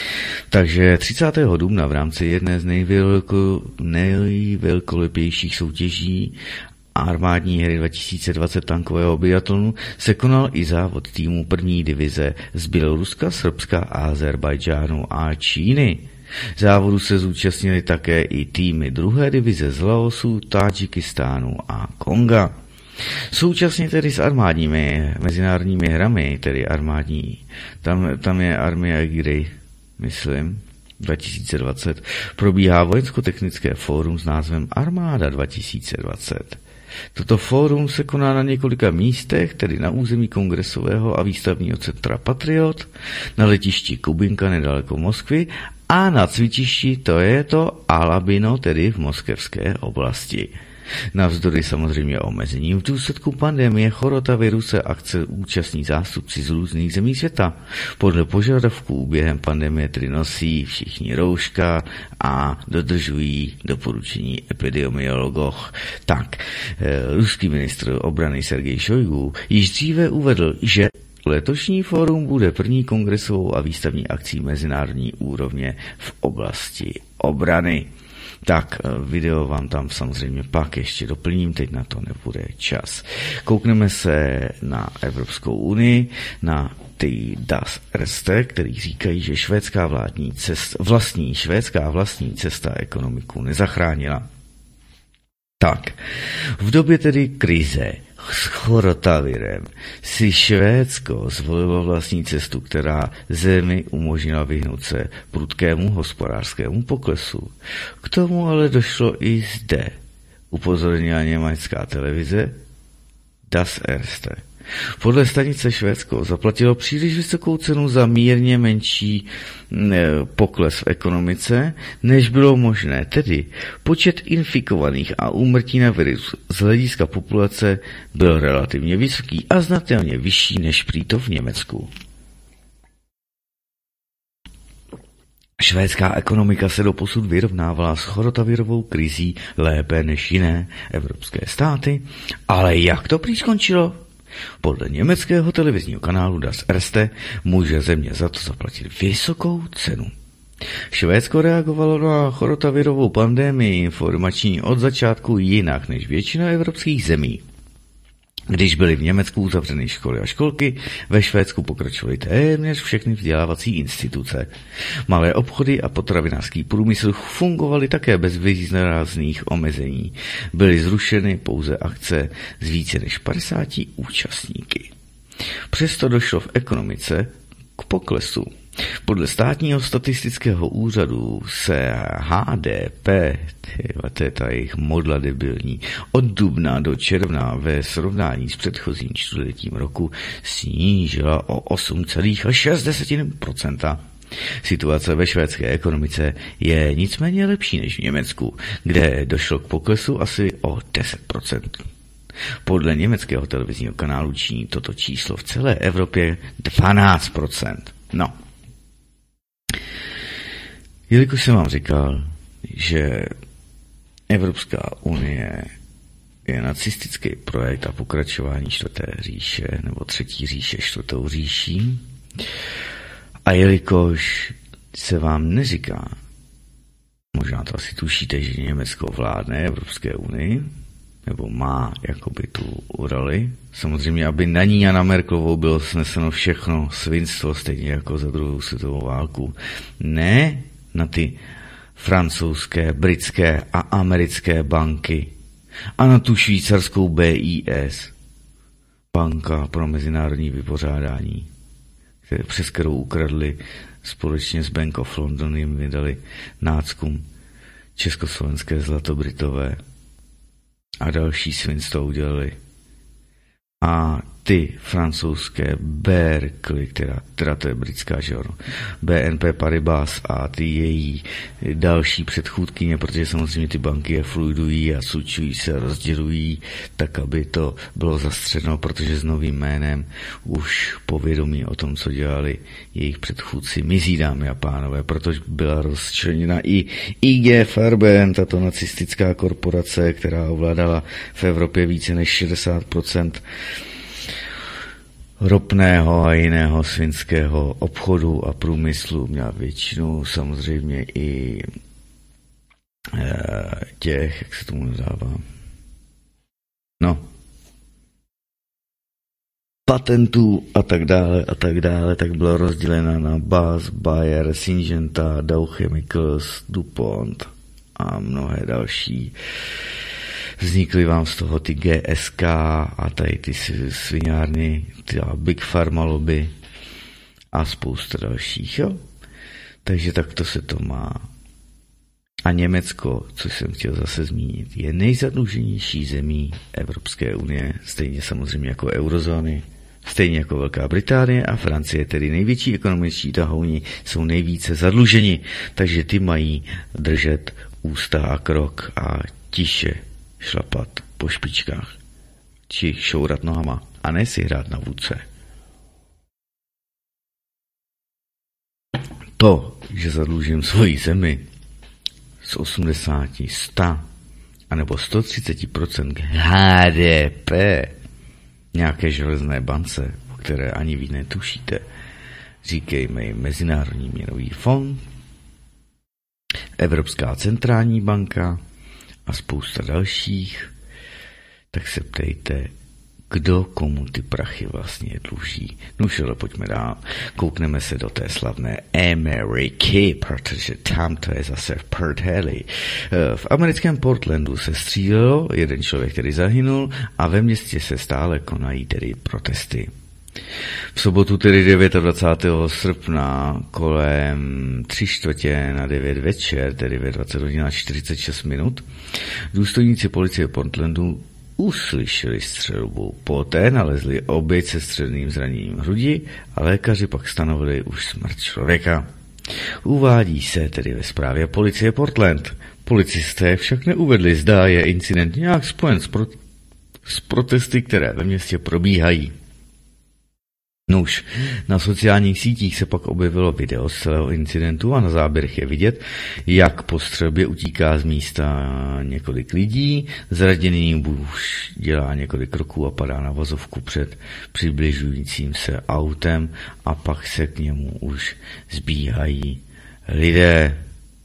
Takže třicátého dubna v rámci jedné z nejvelko, nejvelkolepějších soutěží armádní hry dva tisíce dvacet tankového biatlonu se konal i závod týmu první divize z Běloruska, Srbska, Azerbajdžánu a Číny. Závodu se zúčastnili také i týmy druhé divize z Laosu, Tádžikistánu a Konga. Současně tedy s armádními mezinárodními hrami, tedy armádní, tam, tam je Armia Egry, myslím, dva tisíce dvacet, probíhá vojensko-technické fórum s názvem Armáda dva tisíce dvacet. Toto fórum se koná na několika místech, tedy na území kongresového a výstavního centra Patriot, na letišti Kubinka nedaleko Moskvy a na cvičišti to je to Alabino, tedy v moskevské oblasti. Navzdory samozřejmě omezením v důsledku pandemie chorotaviru se akce účastní zástupci z různých zemí světa. Podle požadavků během pandemie tedy nosí všichni rouška a dodržují doporučení epidemiologů. Tak, eh, ruský ministr obrany Sergej Šojgu již dříve uvedl, že letošní fórum bude první kongresovou a výstavní akcí mezinárodní úrovně v oblasti obrany. Tak, video vám tam samozřejmě pak ještě doplním, teď na to nebude čas. Koukneme se na Evropskou unii, na ty Das Erste, který říkají, že švédská vládní cesta, vlastní švédská vlastní cesta ekonomiku nezachránila. Tak, v době tedy krize s chorotavirem si Švédsko zvolilo vlastní cestu, která zemi umožnila vyhnout se prudkému hospodářskému poklesu. K tomu ale došlo i zde, upozornila německá televize Das Erste. Podle stanice Švédsko zaplatilo příliš vysokou cenu za mírně menší pokles v ekonomice, než bylo možné. Tedy počet infikovaných a úmrtí na virus z hlediska populace byl relativně vysoký a znatelně vyšší než prý to v Německu. Švédská ekonomika se doposud vyrovnávala s chorotavirovou krizí lépe než jiné evropské státy, ale jak to prý skončilo? Podle německého televizního kanálu Das Erste může země za to zaplatit vysokou cenu. Švédsko reagovalo na chorotavirovou pandemii informační od začátku jinak než většina evropských zemí. Když byly v Německu uzavřeny školy a školky, ve Švédsku pokračovaly téměř všechny vzdělávací instituce. Malé obchody a potravinářský průmysl fungovaly také bez výrazných omezení. Byly zrušeny pouze akce z více než padesáti účastníky. Přesto došlo v ekonomice k poklesu. Podle státního statistického úřadu se H D P, tyhle, to je ta jejich modla debilní, od dubna do června ve srovnání s předchozím čtvrtletím roku snížila o osm celá šest procenta. Situace ve švédské ekonomice je nicméně lepší než v Německu, kde došlo k poklesu asi o deset procent. Podle německého televizního kanálu činí toto číslo v celé Evropě dvanáct procent. No. Jelikož jsem vám říkal, že Evropská unie je nacistický projekt a pokračování čtvrté říše, nebo třetí říše čtvrtou říší, a jelikož se vám neříká, možná to asi tušíte, že Německo vládne Evropské unii, nebo má jakoby tu roli, samozřejmě, aby na ní a na Merkelovou bylo sneseno všechno svinstvo, stejně jako za druhou světovou válku. Ne na ty francouzské, britské a americké banky a na tu švýcarskou B I S, banka pro mezinárodní vypořádání, přes kterou ukradli společně s Bank of London, jim vydali náckům československé zlatobritové a další svinstvo udělali. A ty francouzské Berkeley, která, která to je britská, že ono, B N P Paribas a ty její další předchůdkyně, protože samozřejmě ty banky je fluidují a sučují se, rozdělují, tak aby to bylo zastřeno, protože s novým jménem už povědomí o tom, co dělali jejich předchůdci, mizí, dámy a pánové, protože byla rozčleněna i I G Farben, tato nacistická korporace, která ovládala v Evropě více než šedesát procent ropného a jiného svinského obchodu a průmyslu, měla většinu samozřejmě i e, těch, jak se tomu nazývá, no, patentů a tak dále a tak dále, tak byla rozdělena na Bass, Bayer, Syngenta, Dow Chemicals, DuPont a mnohé další. Vznikly vám z toho ty G S K a tady ty sviňárny, ty Big Pharma lobby a spousta dalších, jo. Takže takto se to má. A Německo, co jsem chtěl zase zmínit, je nejzadluženější zemí Evropské unie, stejně samozřejmě jako eurozóny, stejně jako Velká Británie a Francie, tedy největší ekonomičtí tahouni, jsou nejvíce zadluženi, takže ty mají držet ústa a krok a tiše šlapat po špičkách, či šourat nohama, a ne si hrát na vůdce. To, že zadlužím svoji zemi z osmdesát, sto anebo sto třicet procent H D P nějaké železné bance, o které ani vy netušíte, říkejme jim Mezinárodní měnový fond, Evropská centrální banka a spousta dalších, tak se ptejte, kdo komu ty prachy vlastně dluží. No už ale pojďme dál. Koukneme se do té slavné Ameriky, protože tam to je zase v prdeli. V americkém Portlandu se střílelo, jeden člověk, který zahynul, a ve městě se stále konají tedy protesty. V sobotu tedy dvacátého devátého srpna kolem tři čtvrtě na devět večer, tedy ve dvacet hodin a čtyřicet šest minut, důstojníci policie Portlandu uslyšeli střelbu. Poté nalezli oběť se střelným zraněním hrudi a lékaři pak stanovili už smrt člověka. Uvádí se tedy ve zprávě policie Portland. Policisté však neuvedli, zda je incident nějak spojen s, pro- s protesty, které ve městě probíhají. Nuž, na sociálních sítích se pak objevilo video z celého incidentu a na záběrech je vidět, jak po střelbě utíká z místa několik lidí, zraněný muž dělá několik kroků a padá na vozovku před přibližujícím se autem a pak se k němu už zbíhají lidé.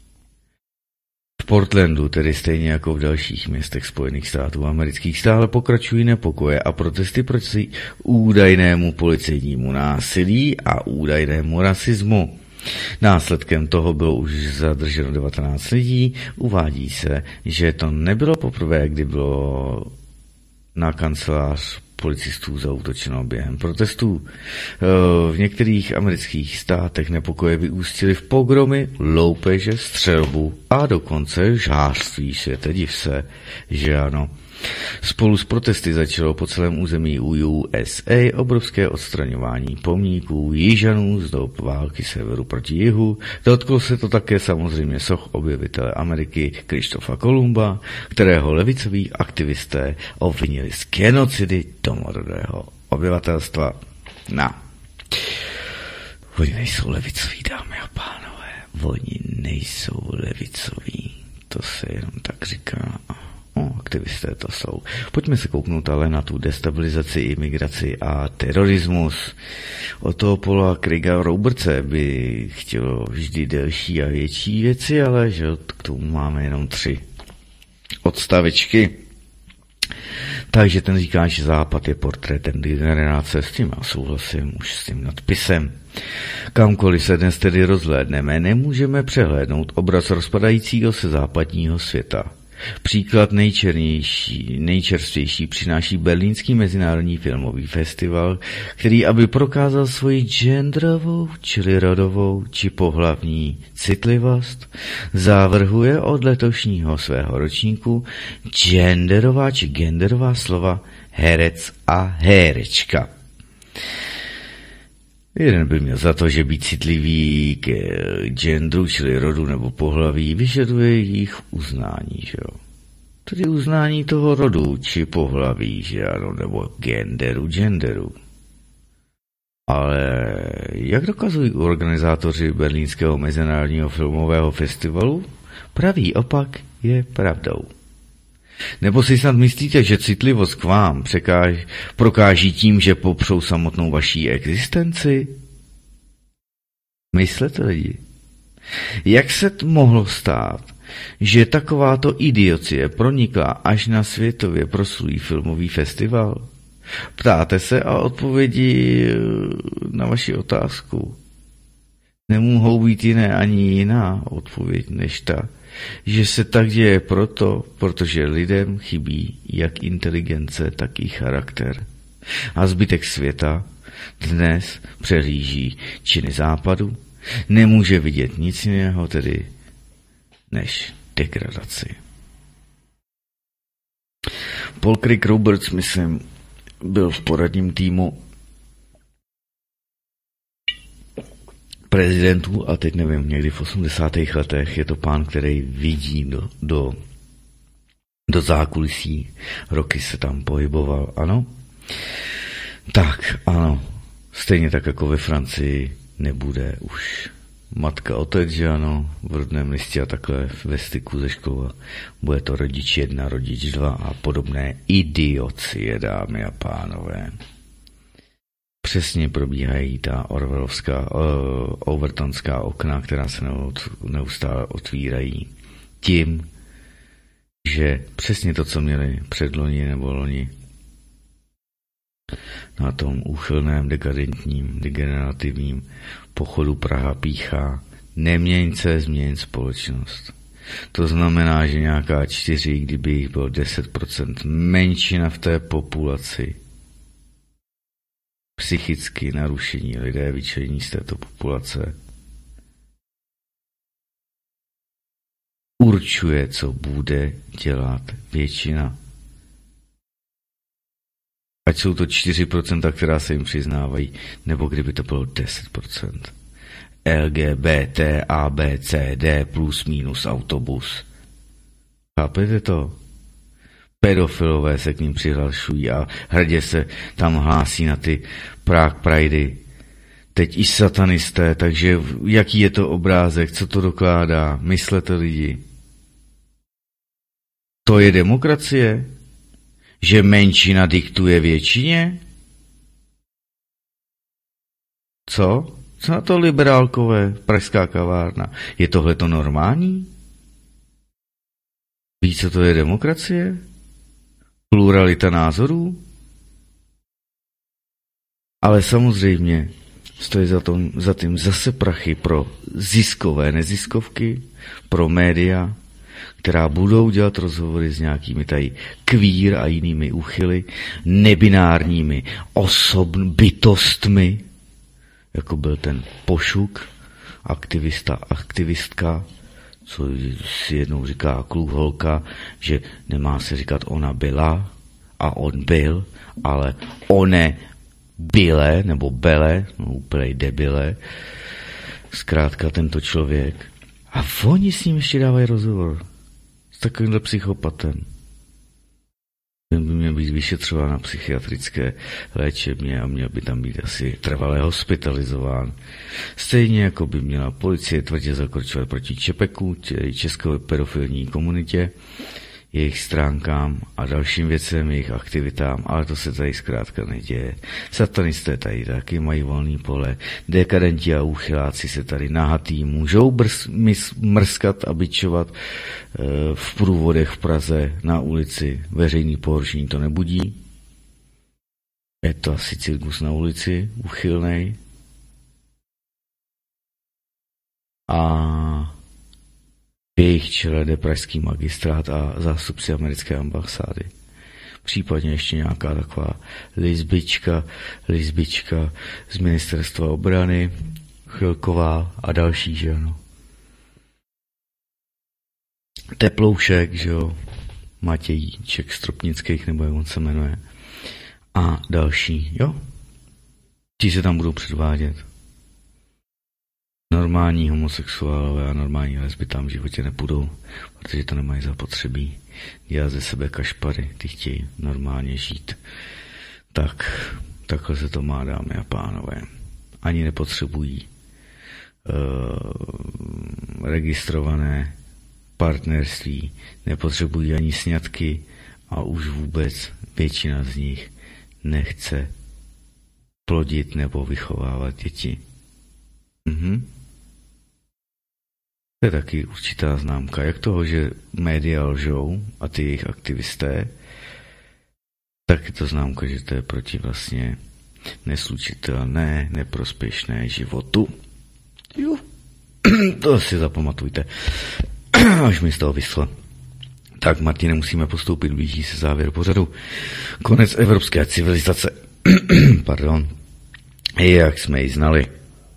V Portlandu, tedy stejně jako v dalších městech Spojených států amerických, stále pokračují nepokoje a protesty proti údajnému policejnímu násilí a údajnému rasismu. Následkem toho bylo už zadrženo devatenáct lidí. Uvádí se, že to nebylo poprvé, kdy bylo na kancelář policistů zaútočeno během protestů. V některých amerických státech nepokoje vyústily v pogromy, loupeže, střelbu a dokonce žhářství. Světe div se, že ano. Spolu s protesty začalo po celém území U S A obrovské odstraňování pomníků Jižanů z dob války severu proti jihu. Dotklo se to také samozřejmě soch objevitele Ameriky Krištofa Kolumba, kterého levicoví aktivisté obvinili z genocidy domorodého obyvatelstva. No. Oni nejsou levicoví, dámy a pánové. Oni nejsou levicoví. To se jenom tak říká. No, aktivisté to jsou. Pojďme se kouknout ale na tu destabilizaci, imigraci a terorismus. Od toho Paula Craiga Robertse by chtělo vždy delší a větší věci, ale že k tomu máme jenom tři odstavečky. Takže ten říká, že Západ je portrétem degenerace, s tím já souhlasím už s tím nadpisem. Kamkoliv se dnes tedy rozhlédneme, nemůžeme přehlédnout obraz rozpadajícího se západního světa. Příklad nejčernější, nejčerstvější přináší Berlínský mezinárodní filmový festival, který, aby prokázal svoji genderovou, čili rodovou, či pohlavní citlivost, závrhuje od letošního svého ročníku genderová či genderová slova herec a herečka. Jeden by měl za to, že být citlivý k genderu, čili rodu nebo pohlaví, vyžaduje jejich uznání, že jo. Tedy uznání toho rodu, či pohlaví, že ano, nebo genderu, genderu. Ale jak dokazují organizátoři Berlínského mezinárodního filmového festivalu, pravý opak je pravdou. Nebo si snad myslíte, že citlivost k vám překáž, prokáží tím, že popřou samotnou vaší existenci? Myslete, lidi. Jak se t- mohlo stát, že takováto idiocie pronikla až na světově proslulý filmový festival? Ptáte se a odpovědi na vaši otázku nemohou být jiné ani jiná odpověď než ta, že se tak děje proto, protože lidem chybí jak inteligence, tak i charakter. A zbytek světa dnes přehlíží činy západu, nemůže vidět nic jiného tedy než degradaci. Paul Craig Roberts, myslím, byl v poradním týmu prezidentů a teď nevím, někdy v osmdesátých letech je to pán, který vidí do, do, do zákulisí, roky se tam pohyboval, ano. Tak, ano, stejně tak jako ve Francii nebude už matka, otec, že ano, v rodném listě a takhle ve styku ze školy. Bude to rodič jedna, rodič dva a podobné idiocie, dámy a pánové. Přesně probíhají ta orwellovská, uh, overtonská okna, která se neustále otvírají tím, že přesně to, co měli předloni nebo loni na tom úchylném, dekadentním, degenerativním pochodu Praha píchá, neměň se, změň společnost. To znamená, že nějaká čtyři, kdyby jich bylo deset procent menšina v té populaci, psychicky narušení lidé, vyčlení z této populace, určuje, co bude dělat většina. Ať jsou to čtyři procenta, která se jim přiznávají, nebo kdyby to bylo deset procent. L G B T, A B C D plus minus autobus. Chápete to? Pedofilové se k ním přihlašují a hrdě se tam hlásí na ty Prague Pridey. Teď i satanisté, takže jaký je to obrázek, co to dokládá? Myslete, lidi. To je demokracie? Že menšina diktuje většině? Co? Co na to liberálkové, pražská kavárna? Je tohleto normální? Ví, co to je demokracie? Pluralita názorů? Ale samozřejmě stojí za, tom, za tím zase prachy pro ziskové neziskovky, pro média, která budou dělat rozhovory s nějakými tady queer a jinými úchyly, nebinárními osobn, bytostmi, jako byl ten Pošuk, aktivista, aktivistka, co si jednou říká kluk, holka, že nemá se říkat ona byla a on byl, ale one byle, nebo bele, no úplně debile, zkrátka tento člověk. A oni s ním ještě dávají rozhovor s takovýmhle psychopatem. Ten by měl být vyšetřován na psychiatrické léčebně a měl by tam být asi trvalé hospitalizován. Stejně jako by měla policie tvrdě zakročovat proti Čepeku, české pedofilní komunitě, jejich stránkám a dalším věcem, jejich aktivitám, ale to se tady zkrátka neděje. Satanisté tady taky mají volný pole, dekadenti a úchyláci se tady nahatý můžou brz, mys, mrskat a bičovat e, v průvodech v Praze, na ulici, veřejný pohoršení to nebudí. Je to asi cirkus na ulici, úchylnej. A v jejich čele jde pražský magistrát a zástupci americké ambasády. Případně ještě nějaká taková lisbička, lisbička z ministerstva obrany, Chvilková a další, že ano. Teploušek, že jo, Matějíček Stropnických, nebo jak on se jmenuje. A další, jo. Ti se tam budou předvádět. Normální homosexuálové a normální lesby tam v životě nepůjdou, protože to nemají zapotřebí. Dělat ze sebe kašpary, ty chtějí normálně žít. Tak, takhle se to má, dámy a pánové. Ani nepotřebují uh, registrované partnerství, nepotřebují ani sňatky a už vůbec většina z nich nechce plodit nebo vychovávat děti. Mhm. To je taky určitá známka, jak toho, že média lžou a ty jejich aktivisté, tak je to známka, že to je proti vlastně neslučitelné, neprospěšné životu. Jo, to si zapamatujte, až mi z toho vyšlo. Tak, Martine, musíme postoupit, blíží se závěr pořadu. Konec evropské civilizace. Pardon. Jak jsme ji znali.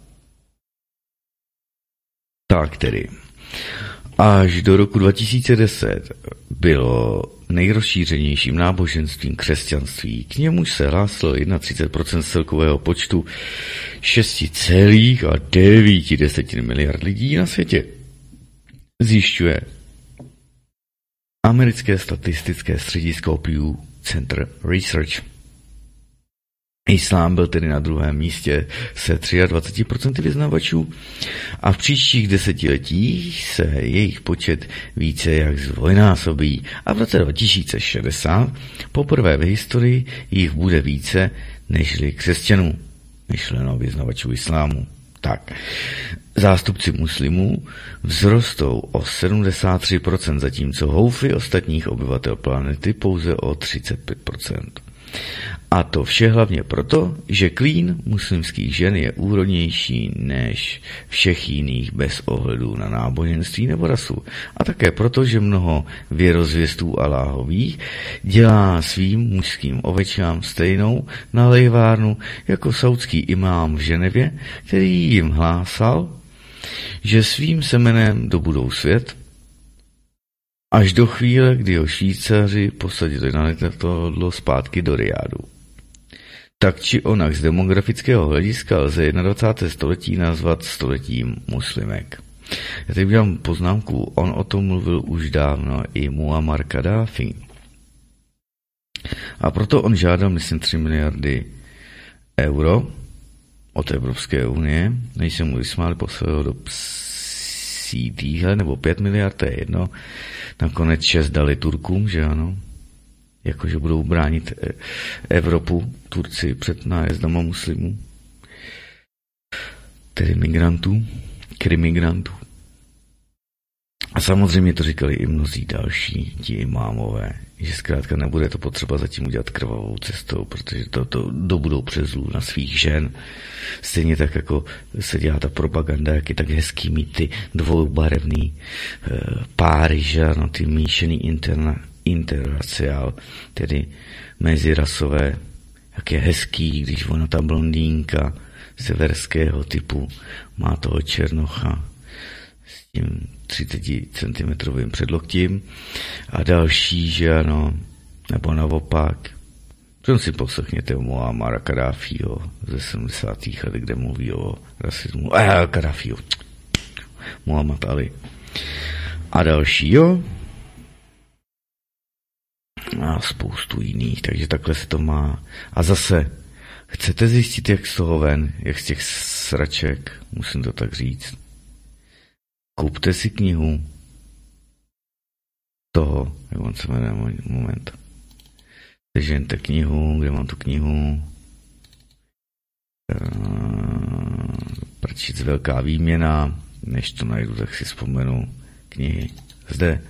Tak tedy. Až do roku dva tisíce deset bylo nejrozšířenějším náboženstvím křesťanství. K němuž se hlásilo třicet jedna procent z celkového počtu šest celá devět miliard lidí na světě. Zjišťuje americké statistické středisko Pew Center Research. Islám byl tedy na druhém místě se dvacet tři procent vyznavačů a v příštích desetiletích se jejich počet více jak zdvojnásobí a v roce dva tisíce šedesát poprvé v historii jich bude více nežli křesťanů, myšleno vyznavačů islámu. Tak, zástupci muslimů vzrostou o sedmdesát tři procent, zatímco houfy ostatních obyvatel planety pouze o třicet pět procent. A to vše hlavně proto, že klín muslimských žen je úrodnější než všech jiných bez ohledu na náboženství nebo rasu. A také proto, že mnoho věrozvěstů Alláhových dělá svým mužským ovečkám stejnou nalejvárnu jako saudský imám v Ženevě, který jim hlásal, že svým semenem dobudou svět, až do chvíle, kdy ho Švýcaři posadili na letadlo zpátky do Riádu. Tak či onak z demografického hlediska lze dvacátého prvního století nazvat stoletím muslimek. Já teď udělám poznámku, on o tom mluvil už dávno i Muammar Kaddáfi. A proto on žádal, myslím, tři miliardy euro od Evropské unie, než se mu vysmáli, poslal do psí týhle, nebo pět miliard, to je jedno. Nakonec šest dali Turkům, že ano? Jakože budou bránit Evropu, Turci, před nájezdama muslimů. Tedy migrantů, krimigrantů. A samozřejmě to říkali i mnozí další, ti imámové, že zkrátka nebude to potřeba zatím udělat krvavou cestou, protože to, to dobudou přes zlů na svých žen. Stejně tak, jako se dělá ta propaganda, jak je tak hezký mít ty dvoubarevný e, páry, že ano, ty míšený interna, interraciál, tedy mezirasové, jak je hezký, když ona ta blondýnka severského typu má toho černocha s tím třiceticentimetrovým předloktím a další, že ano, nebo naopak. To si poslechněte o Muammara Kaddáfího ze sedmdesátých let, kde mluví o rasismu. A Kaddáfího. Muhammad Ali. A další, jo. A spoustu jiných, takže takhle se to má. A zase, chcete zjistit, jak z toho ven, jak z těch sraček, musím to tak říct. Kupte si knihu toho, jak on se jmenuje, moment. Sežente knihu, kde mám tu knihu. Prčic velká výměna, než to najdu, tak si vzpomenu knihy. Zde.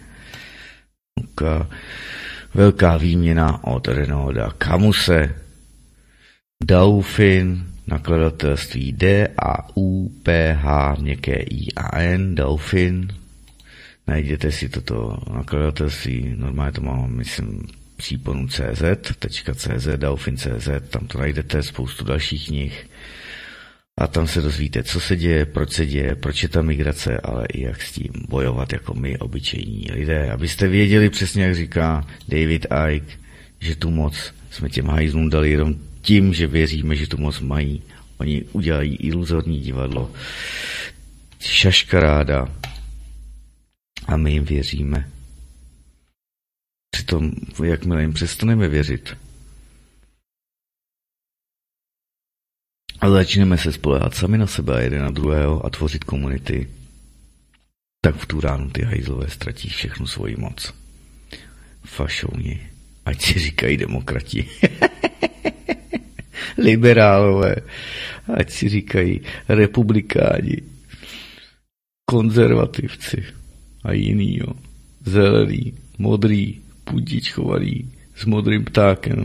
Velká výměna od Renauda Camuse. Dauphin, nakladatelství D A U P H měkké I A N, Dauphin. Najděte si toto nakladatelství, normálně to mám, myslím, příponu C Z, .cz, Dauphin tečka cé zet, tam to najdete, spoustu dalších knih. A tam se dozvíte, co se děje, proč se děje, proč je ta migrace, ale i jak s tím bojovat jako my, obyčejní lidé. Abyste věděli přesně, jak říká David Icke, že tu moc jsme těm hajzlům dali jenom tím, že věříme, že tu moc mají. Oni udělají iluzorní divadlo. Šaškaráda. A my jim věříme. Přitom, jakmile jim přestaneme věřit, a začneme se spoléhat sami na sebe a jeden na druhého a tvořit komunity, tak v tu ránu ty hajzlové ztratí všechnu svoji moc. Fašouni, ať si říkají demokrati. Liberálové, ať si říkají republikáni, konzervativci a jiný, jo. Zelený, modrý, pudíčkovaný, s modrým ptákem,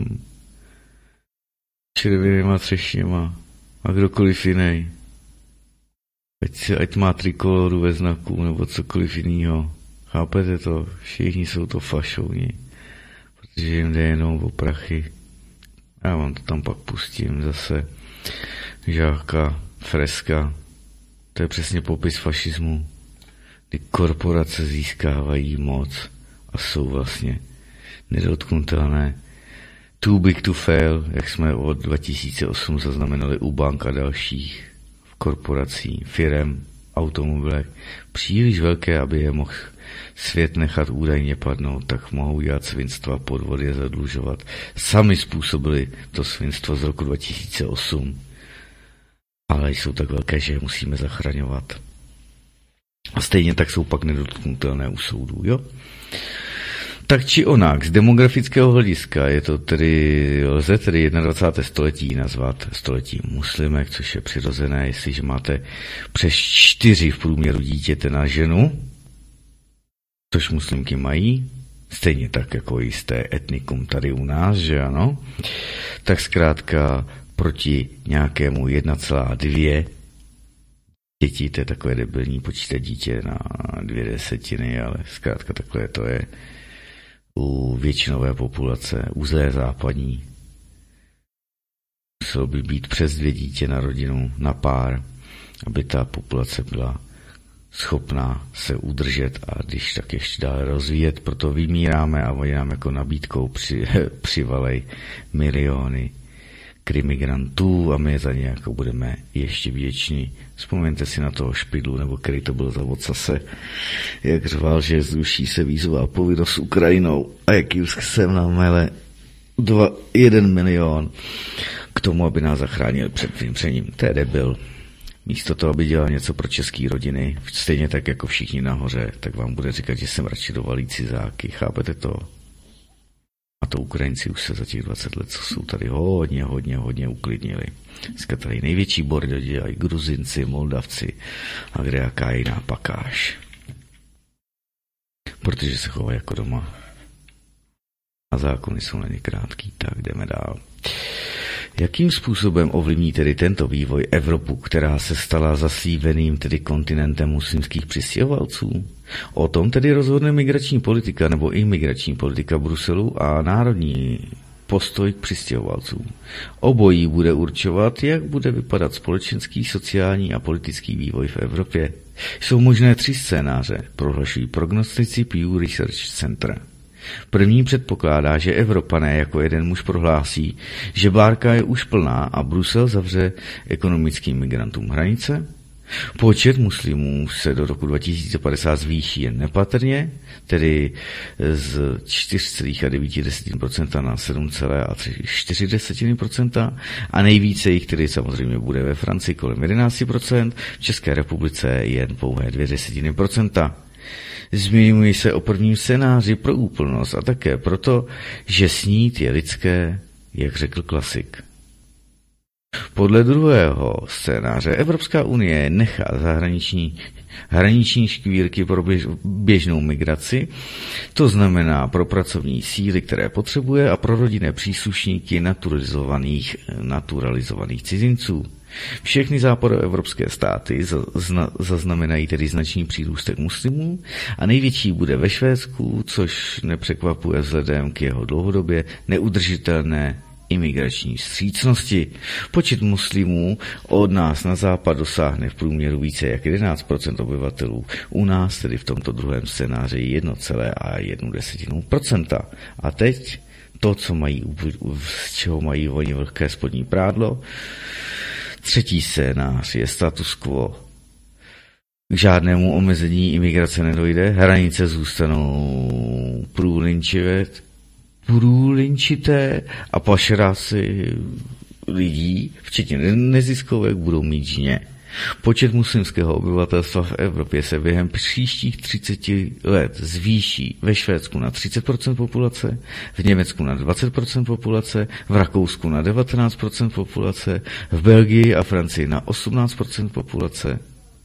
červenýma třešněma a kdokoliv jiný. Ať, si, ať má trikoloru ve znaku nebo cokoliv jinýho. Chápete to? Všichni jsou to fašouni, protože jim jde jenom o prachy. Já vám to tam pak pustím zase. Žáka, freska. To je přesně popis fašismu. Ty korporace získávají moc a jsou vlastně nedotknutelné. Too big to fail, jak jsme od dva tisíce osm zaznamenali u bank a dalších korporací, firem, automobilek. Příliš velké, aby je mohl svět nechat údajně padnout, tak mohou dělat svinstva, podvody a zadlužovat. Sami způsobili to svinstvo z roku dva tisíce osm. Ale jsou tak velké, že je musíme zachraňovat. A stejně tak jsou pak nedotknutelné u soudů, jo? Tak či onak, z demografického hlediska je to tedy, lze tedy dvacátého prvního století nazvat století muslimek, což je přirozené, jestliže máte přes čtyři v průměru dítěte na ženu, což muslimky mají, stejně tak jako jisté etnikum tady u nás, že ano, tak zkrátka proti nějakému jedna celá dvě dětí, to je takové debilní počítat dítě na dvě desetiny, ale zkrátka takhle to je u většinové populace, u zé západní. Muselo by být přes dvě dítě na rodinu, na pár, aby ta populace byla schopná se udržet a když tak ještě dále rozvíjet, proto vymíráme a oni nám jako nabídkou při, přivalej miliony krimigrantů a my za ně jako budeme ještě vděční. Vzpomeňte si na toho Špidlu, nebo který to byl za vocase, jak řval, že zruší se vízová povinnost s Ukrajinou a jaký už jsem nám mele dva, jeden milion k tomu, aby nás zachránil před vymřením. To je debil. Místo toho, aby dělal něco pro české rodiny, stejně tak jako všichni nahoře, tak vám bude říkat, že jsem radši dovalí cizáky. Chápete to? A to Ukrajinci už se za těch dvacet let, co jsou tady hodně, hodně, hodně uklidnili. Dneska tady největší bordel dělají Gruzinci, Moldavci a kde jaká jiná pakáž. Protože se chovají jako doma. a zákony jsou na ně krátký. Tak jdeme dál. Jakým způsobem ovlivní tedy tento vývoj Evropu, která se stala zasíveným tedy kontinentem muslimských přistěhovalců? O tom tedy rozhodne migrační politika nebo imigrační politika Bruselu a národní postoj k přistěhovalcům. Obojí bude určovat, jak bude vypadat společenský, sociální a politický vývoj v Evropě. Jsou možné tři scénáře, prohlašují prognostici Pew Research Center. První předpokládá, že Evropané jako jeden muž prohlásí, že bárka je už plná a Brusel zavře ekonomickým migrantům hranice. Počet muslimů se do roku dva tisíce padesát zvýší jen nepatrně, tedy z čtyři celá devět procenta na sedm celá čtyři procenta a nejvíce jich tedy samozřejmě bude ve Francii kolem jedenáct procent, v České republice jen pouhé dvě desetiny procenta. Zmiňuji se o prvním scénáři pro úplnost a také proto, že snít je lidské, jak řekl klasik. Podle druhého scénáře Evropská unie nechá zahraniční hraniční škvírky pro běž, běžnou migraci, to znamená pro pracovní síly, které potřebuje, a pro rodinné příslušníky naturalizovaných, naturalizovaných cizinců. Všechny západoevropské státy zaznamenají tedy značný přírůstek muslimů a největší bude ve Švédsku, což nepřekvapuje vzhledem k jeho dlouhodobě neudržitelné imigrační vstřícnosti. Počet muslimů od nás na západ dosáhne v průměru více jak jedenáct procent obyvatelů. U nás tedy v tomto druhém scénáři jedna celá jedna procenta. A teď to, co mají, z čeho mají oni vlhké spodní prádlo. Třetí scénář je status quo. K žádnému omezení imigrace nedojde, hranice zůstanou průlinčivé, průlinčité a pašeráci lidí, včetně neziskovek, budou mít žně. Počet muslimského obyvatelstva v Evropě se během příštích třiceti let zvýší ve Švédsku na třicet procent populace, v Německu na dvacet procent populace, v Rakousku na devatenáct procent populace, v Belgii a Francii na osmnáct procent populace,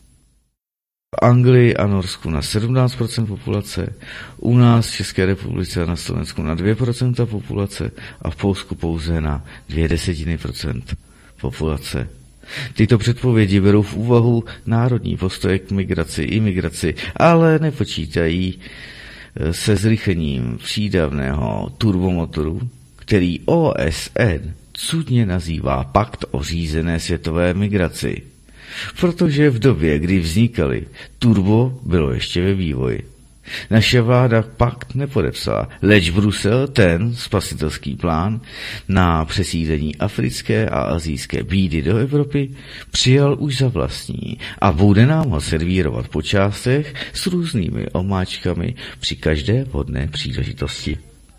v Anglii a Norsku na sedmnáct procent populace, u nás v České republice a na Slovensku na dvě procenta populace a v Polsku pouze na dvě desetiny procent populace. Tyto předpovědi berou v úvahu národní postoje k migraci, imigraci, ale nepočítají se zrychlením přídavného turbomotoru, který O S N cudně nazývá Pakt o řízené světové migraci. Protože v době, kdy vznikaly, turbo bylo ještě ve vývoji. Naše vláda pakt nepodepsala, leč Brusel ten spasitelský plán na přesídlení africké a asijské bídy do Evropy přijal už za vlastní a bude nám ho servírovat po částech s různými omáčkami při každé vhodné příležitosti.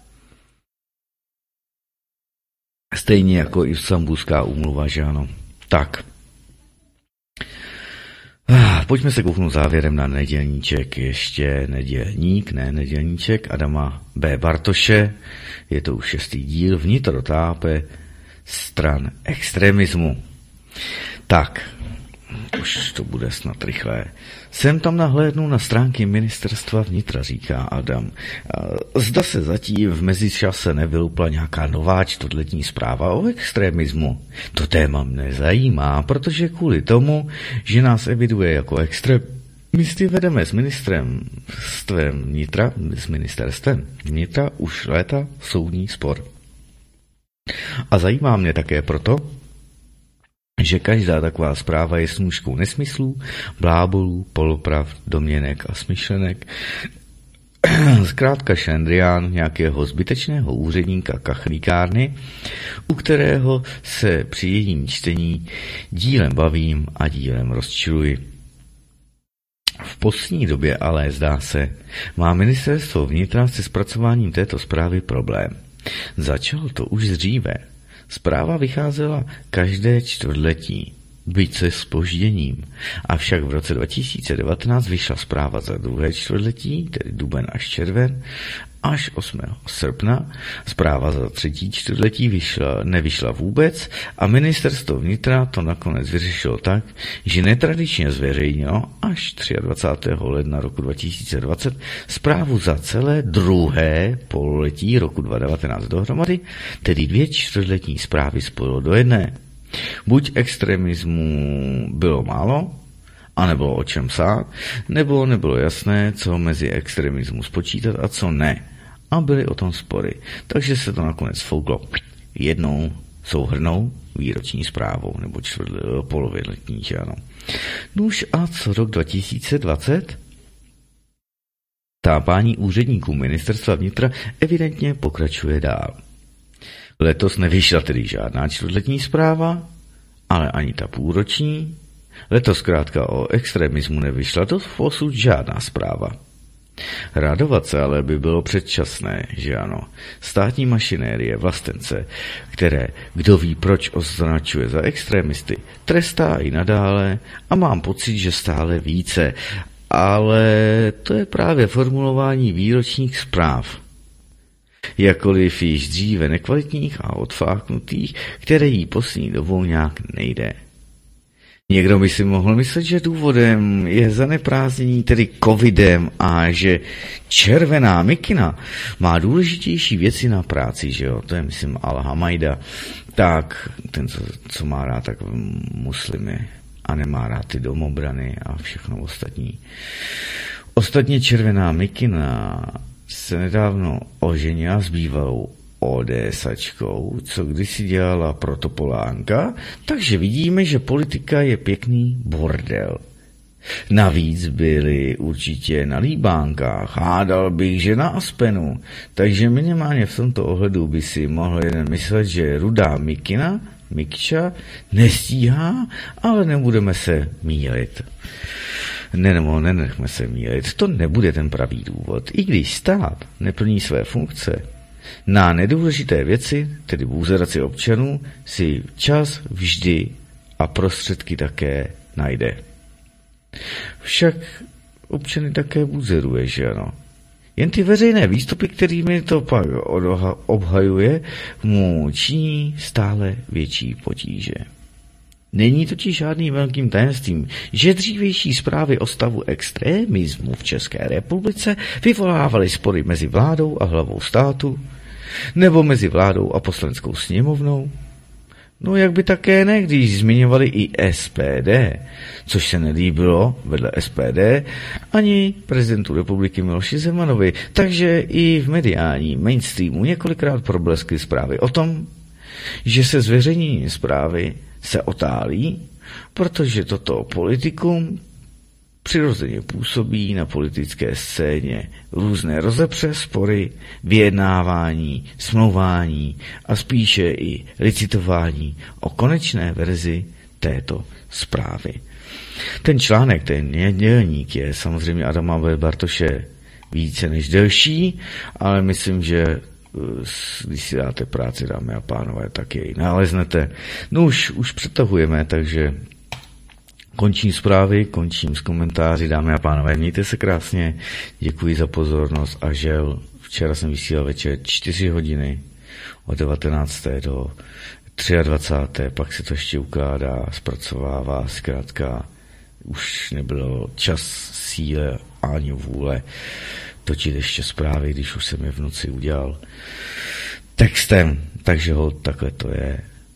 Stejně jako i Istanbulská úmluva, že ano. Tak. Pojďme se kouknout závěrem na nedělníček, ještě nedělník, ne nedělníček Adama B. Bartoše, je to už šestý díl, vnitrotápe stran extremismu. Tak, už to bude snad rychlé. Jsem tam nahlédnul na stránky ministerstva vnitra, říká Adam. Zda se zatím v mezičase nevylupla nějaká nová čtvrtletní zpráva o extremismu. To téma mne zajímá, protože kvůli tomu, že nás eviduje jako extremisty, vedeme s ministerstvem vnitra, s ministerstvem vnitra už léta soudní spor. A zajímá mě také proto, že každá taková zpráva je snůškou nesmyslů, blábolů, polopravd, domněnek a smyšlenek. Zkrátka šlendrián nějakého zbytečného úředníka kachlíkárny, u kterého se při jejím čtení dílem bavím a dílem rozčiluji. V poslední době ale, zdá se, má ministerstvo vnitra se zpracováním této zprávy problém. Začalo to už dříve. Zpráva vycházela každé čtvrtletí. byť se zpožděním. Avšak v roce dva tisíce devatenáct vyšla zpráva za druhé čtvrtletí, tedy duben až červen, až osmého srpna. Zpráva za třetí čtvrtletí vyšla, nevyšla vůbec a ministerstvo vnitra to nakonec vyřešilo tak, že netradičně zveřejnilo až dvacátého třetího ledna roku dva tisíce dvacet zprávu za celé druhé pololetí roku dva tisíce devatenáct dohromady, tedy dvě čtvrtletní zprávy spojilo do jedné. Buď extremismu bylo málo, a nebylo o čem psát, nebo nebylo jasné, co mezi extremismu spočítat a co ne. A byly o tom spory. Takže se to nakonec fouklo jednou souhrnou výroční zprávou, nebo čtvrt, poloviletní, že ano. Nuž a co rok dva tisíce dvacet? Tápání úředníků ministerstva vnitra evidentně pokračuje dál. Letos nevyšla tedy žádná čtvrtletní zpráva, ale ani ta půlroční. Letos zkrátka o extremismu nevyšla doposud žádná zpráva. Radovat se ale by bylo předčasné, že ano. Státní mašinérie vlastence, které, kdo ví proč označuje za extremisty, trestá i nadále a mám pocit, že stále více. Ale to je právě formulování výročních zpráv. Jakkoliv již dříve nekvalitních a odfáknutých, které jí poslední dobou nějak nejde. Někdo by si mohl myslet, že důvodem je zaneprázdnění, tedy covidem, a že červená mikina má důležitější věci na práci, že jo, to je myslím Al-Hamajda, tak ten, co, co má rád, tak muslimy a nemá rád ty domobrany a všechno ostatní. Ostatně červená mikina se nedávno oženila s bývalou ODSačkou, co kdysi dělala pro Topolánka, takže vidíme, že politika je pěkný bordel. Navíc byli určitě na líbánkách, hádal bych, že na Aspenu, takže minimálně v tomto ohledu by si mohl jeden myslet, že rudá mikina, mikča, nestíhá, ale nebudeme se mýlit. Ne, nebo nenechme se mýlit, to nebude ten pravý důvod. I když stát neplní své funkce, na nedůležité věci, tedy buzeraci občanů, si čas vždy a prostředky také najde. Však občany také buzeruje, že ano. Jen ty veřejné výstupy, kterými to pak obhajuje, mu činí stále větší potíže. Není totiž žádným velkým tajemstvím, že dřívější zprávy o stavu extremismu v České republice vyvolávaly spory mezi vládou a hlavou státu, nebo mezi vládou a poslaneckou sněmovnou. No jak by také ne, když zmiňovali i S P D, což se nelíbilo vedle S P D ani prezidentu republiky Miloši Zemanovi, takže i v mediálním mainstreamu několikrát probleskly zprávy o tom, že se zveřejněním zprávy se otálí, protože toto politikum přirozeně působí na politické scéně různé rozepře, spory, vyjednávání, smlouvání a spíše i licitování o konečné verzi této zprávy. Ten článek, ten dělník je samozřejmě Adama B. Bartoše více než delší, ale myslím, že když si dáte práci, dámy a pánové, tak jej naleznete. No už, už přetahujeme, takže končím zprávy, končím s komentáři, dámy a pánové, mějte se krásně, děkuji za pozornost a žel, včera jsem vysílal večer čtyři hodiny od devatenácté do dvacáté třetího pak se to ještě ukládá, zpracovává, zkrátka už nebylo čas, síle ani vůle točit ještě zprávy, když už jsem je v noci udělal textem, takže ho takhle to je.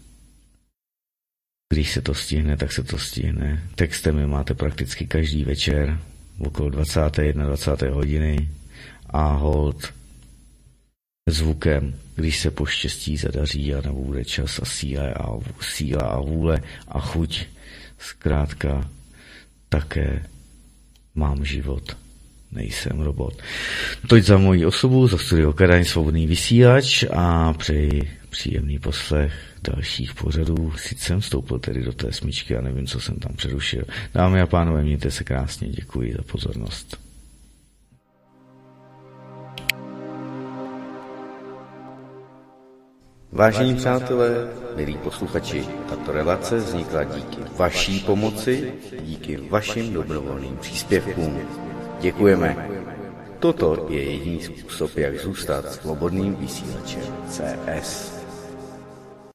Když se to stihne, tak se to stihne. Textem je máte prakticky každý večer, okolo dvacáté dvacáté jedné hodiny a hold zvukem, když se poštěstí zadaří a nebo bude čas a síla a, síla a vůle a chuť. Zkrátka také mám život. Nejsem robot. Toť za moji osobu, za Studio Kadaň, svobodný vysílač a přeji příjemný poslech dalších pořadů. Sice jsem vstoupil tedy do té smyčky a nevím, co jsem tam přerušil. Dámy a pánové, mějte se krásně, děkuji za pozornost. Vážení přátelé, milí posluchači, tato relace vznikla díky vaší pomoci, díky vašim dobrovolným příspěvkům. Děkujeme. Toto je jediný způsob, jak zůstat svobodným vysílačem C S.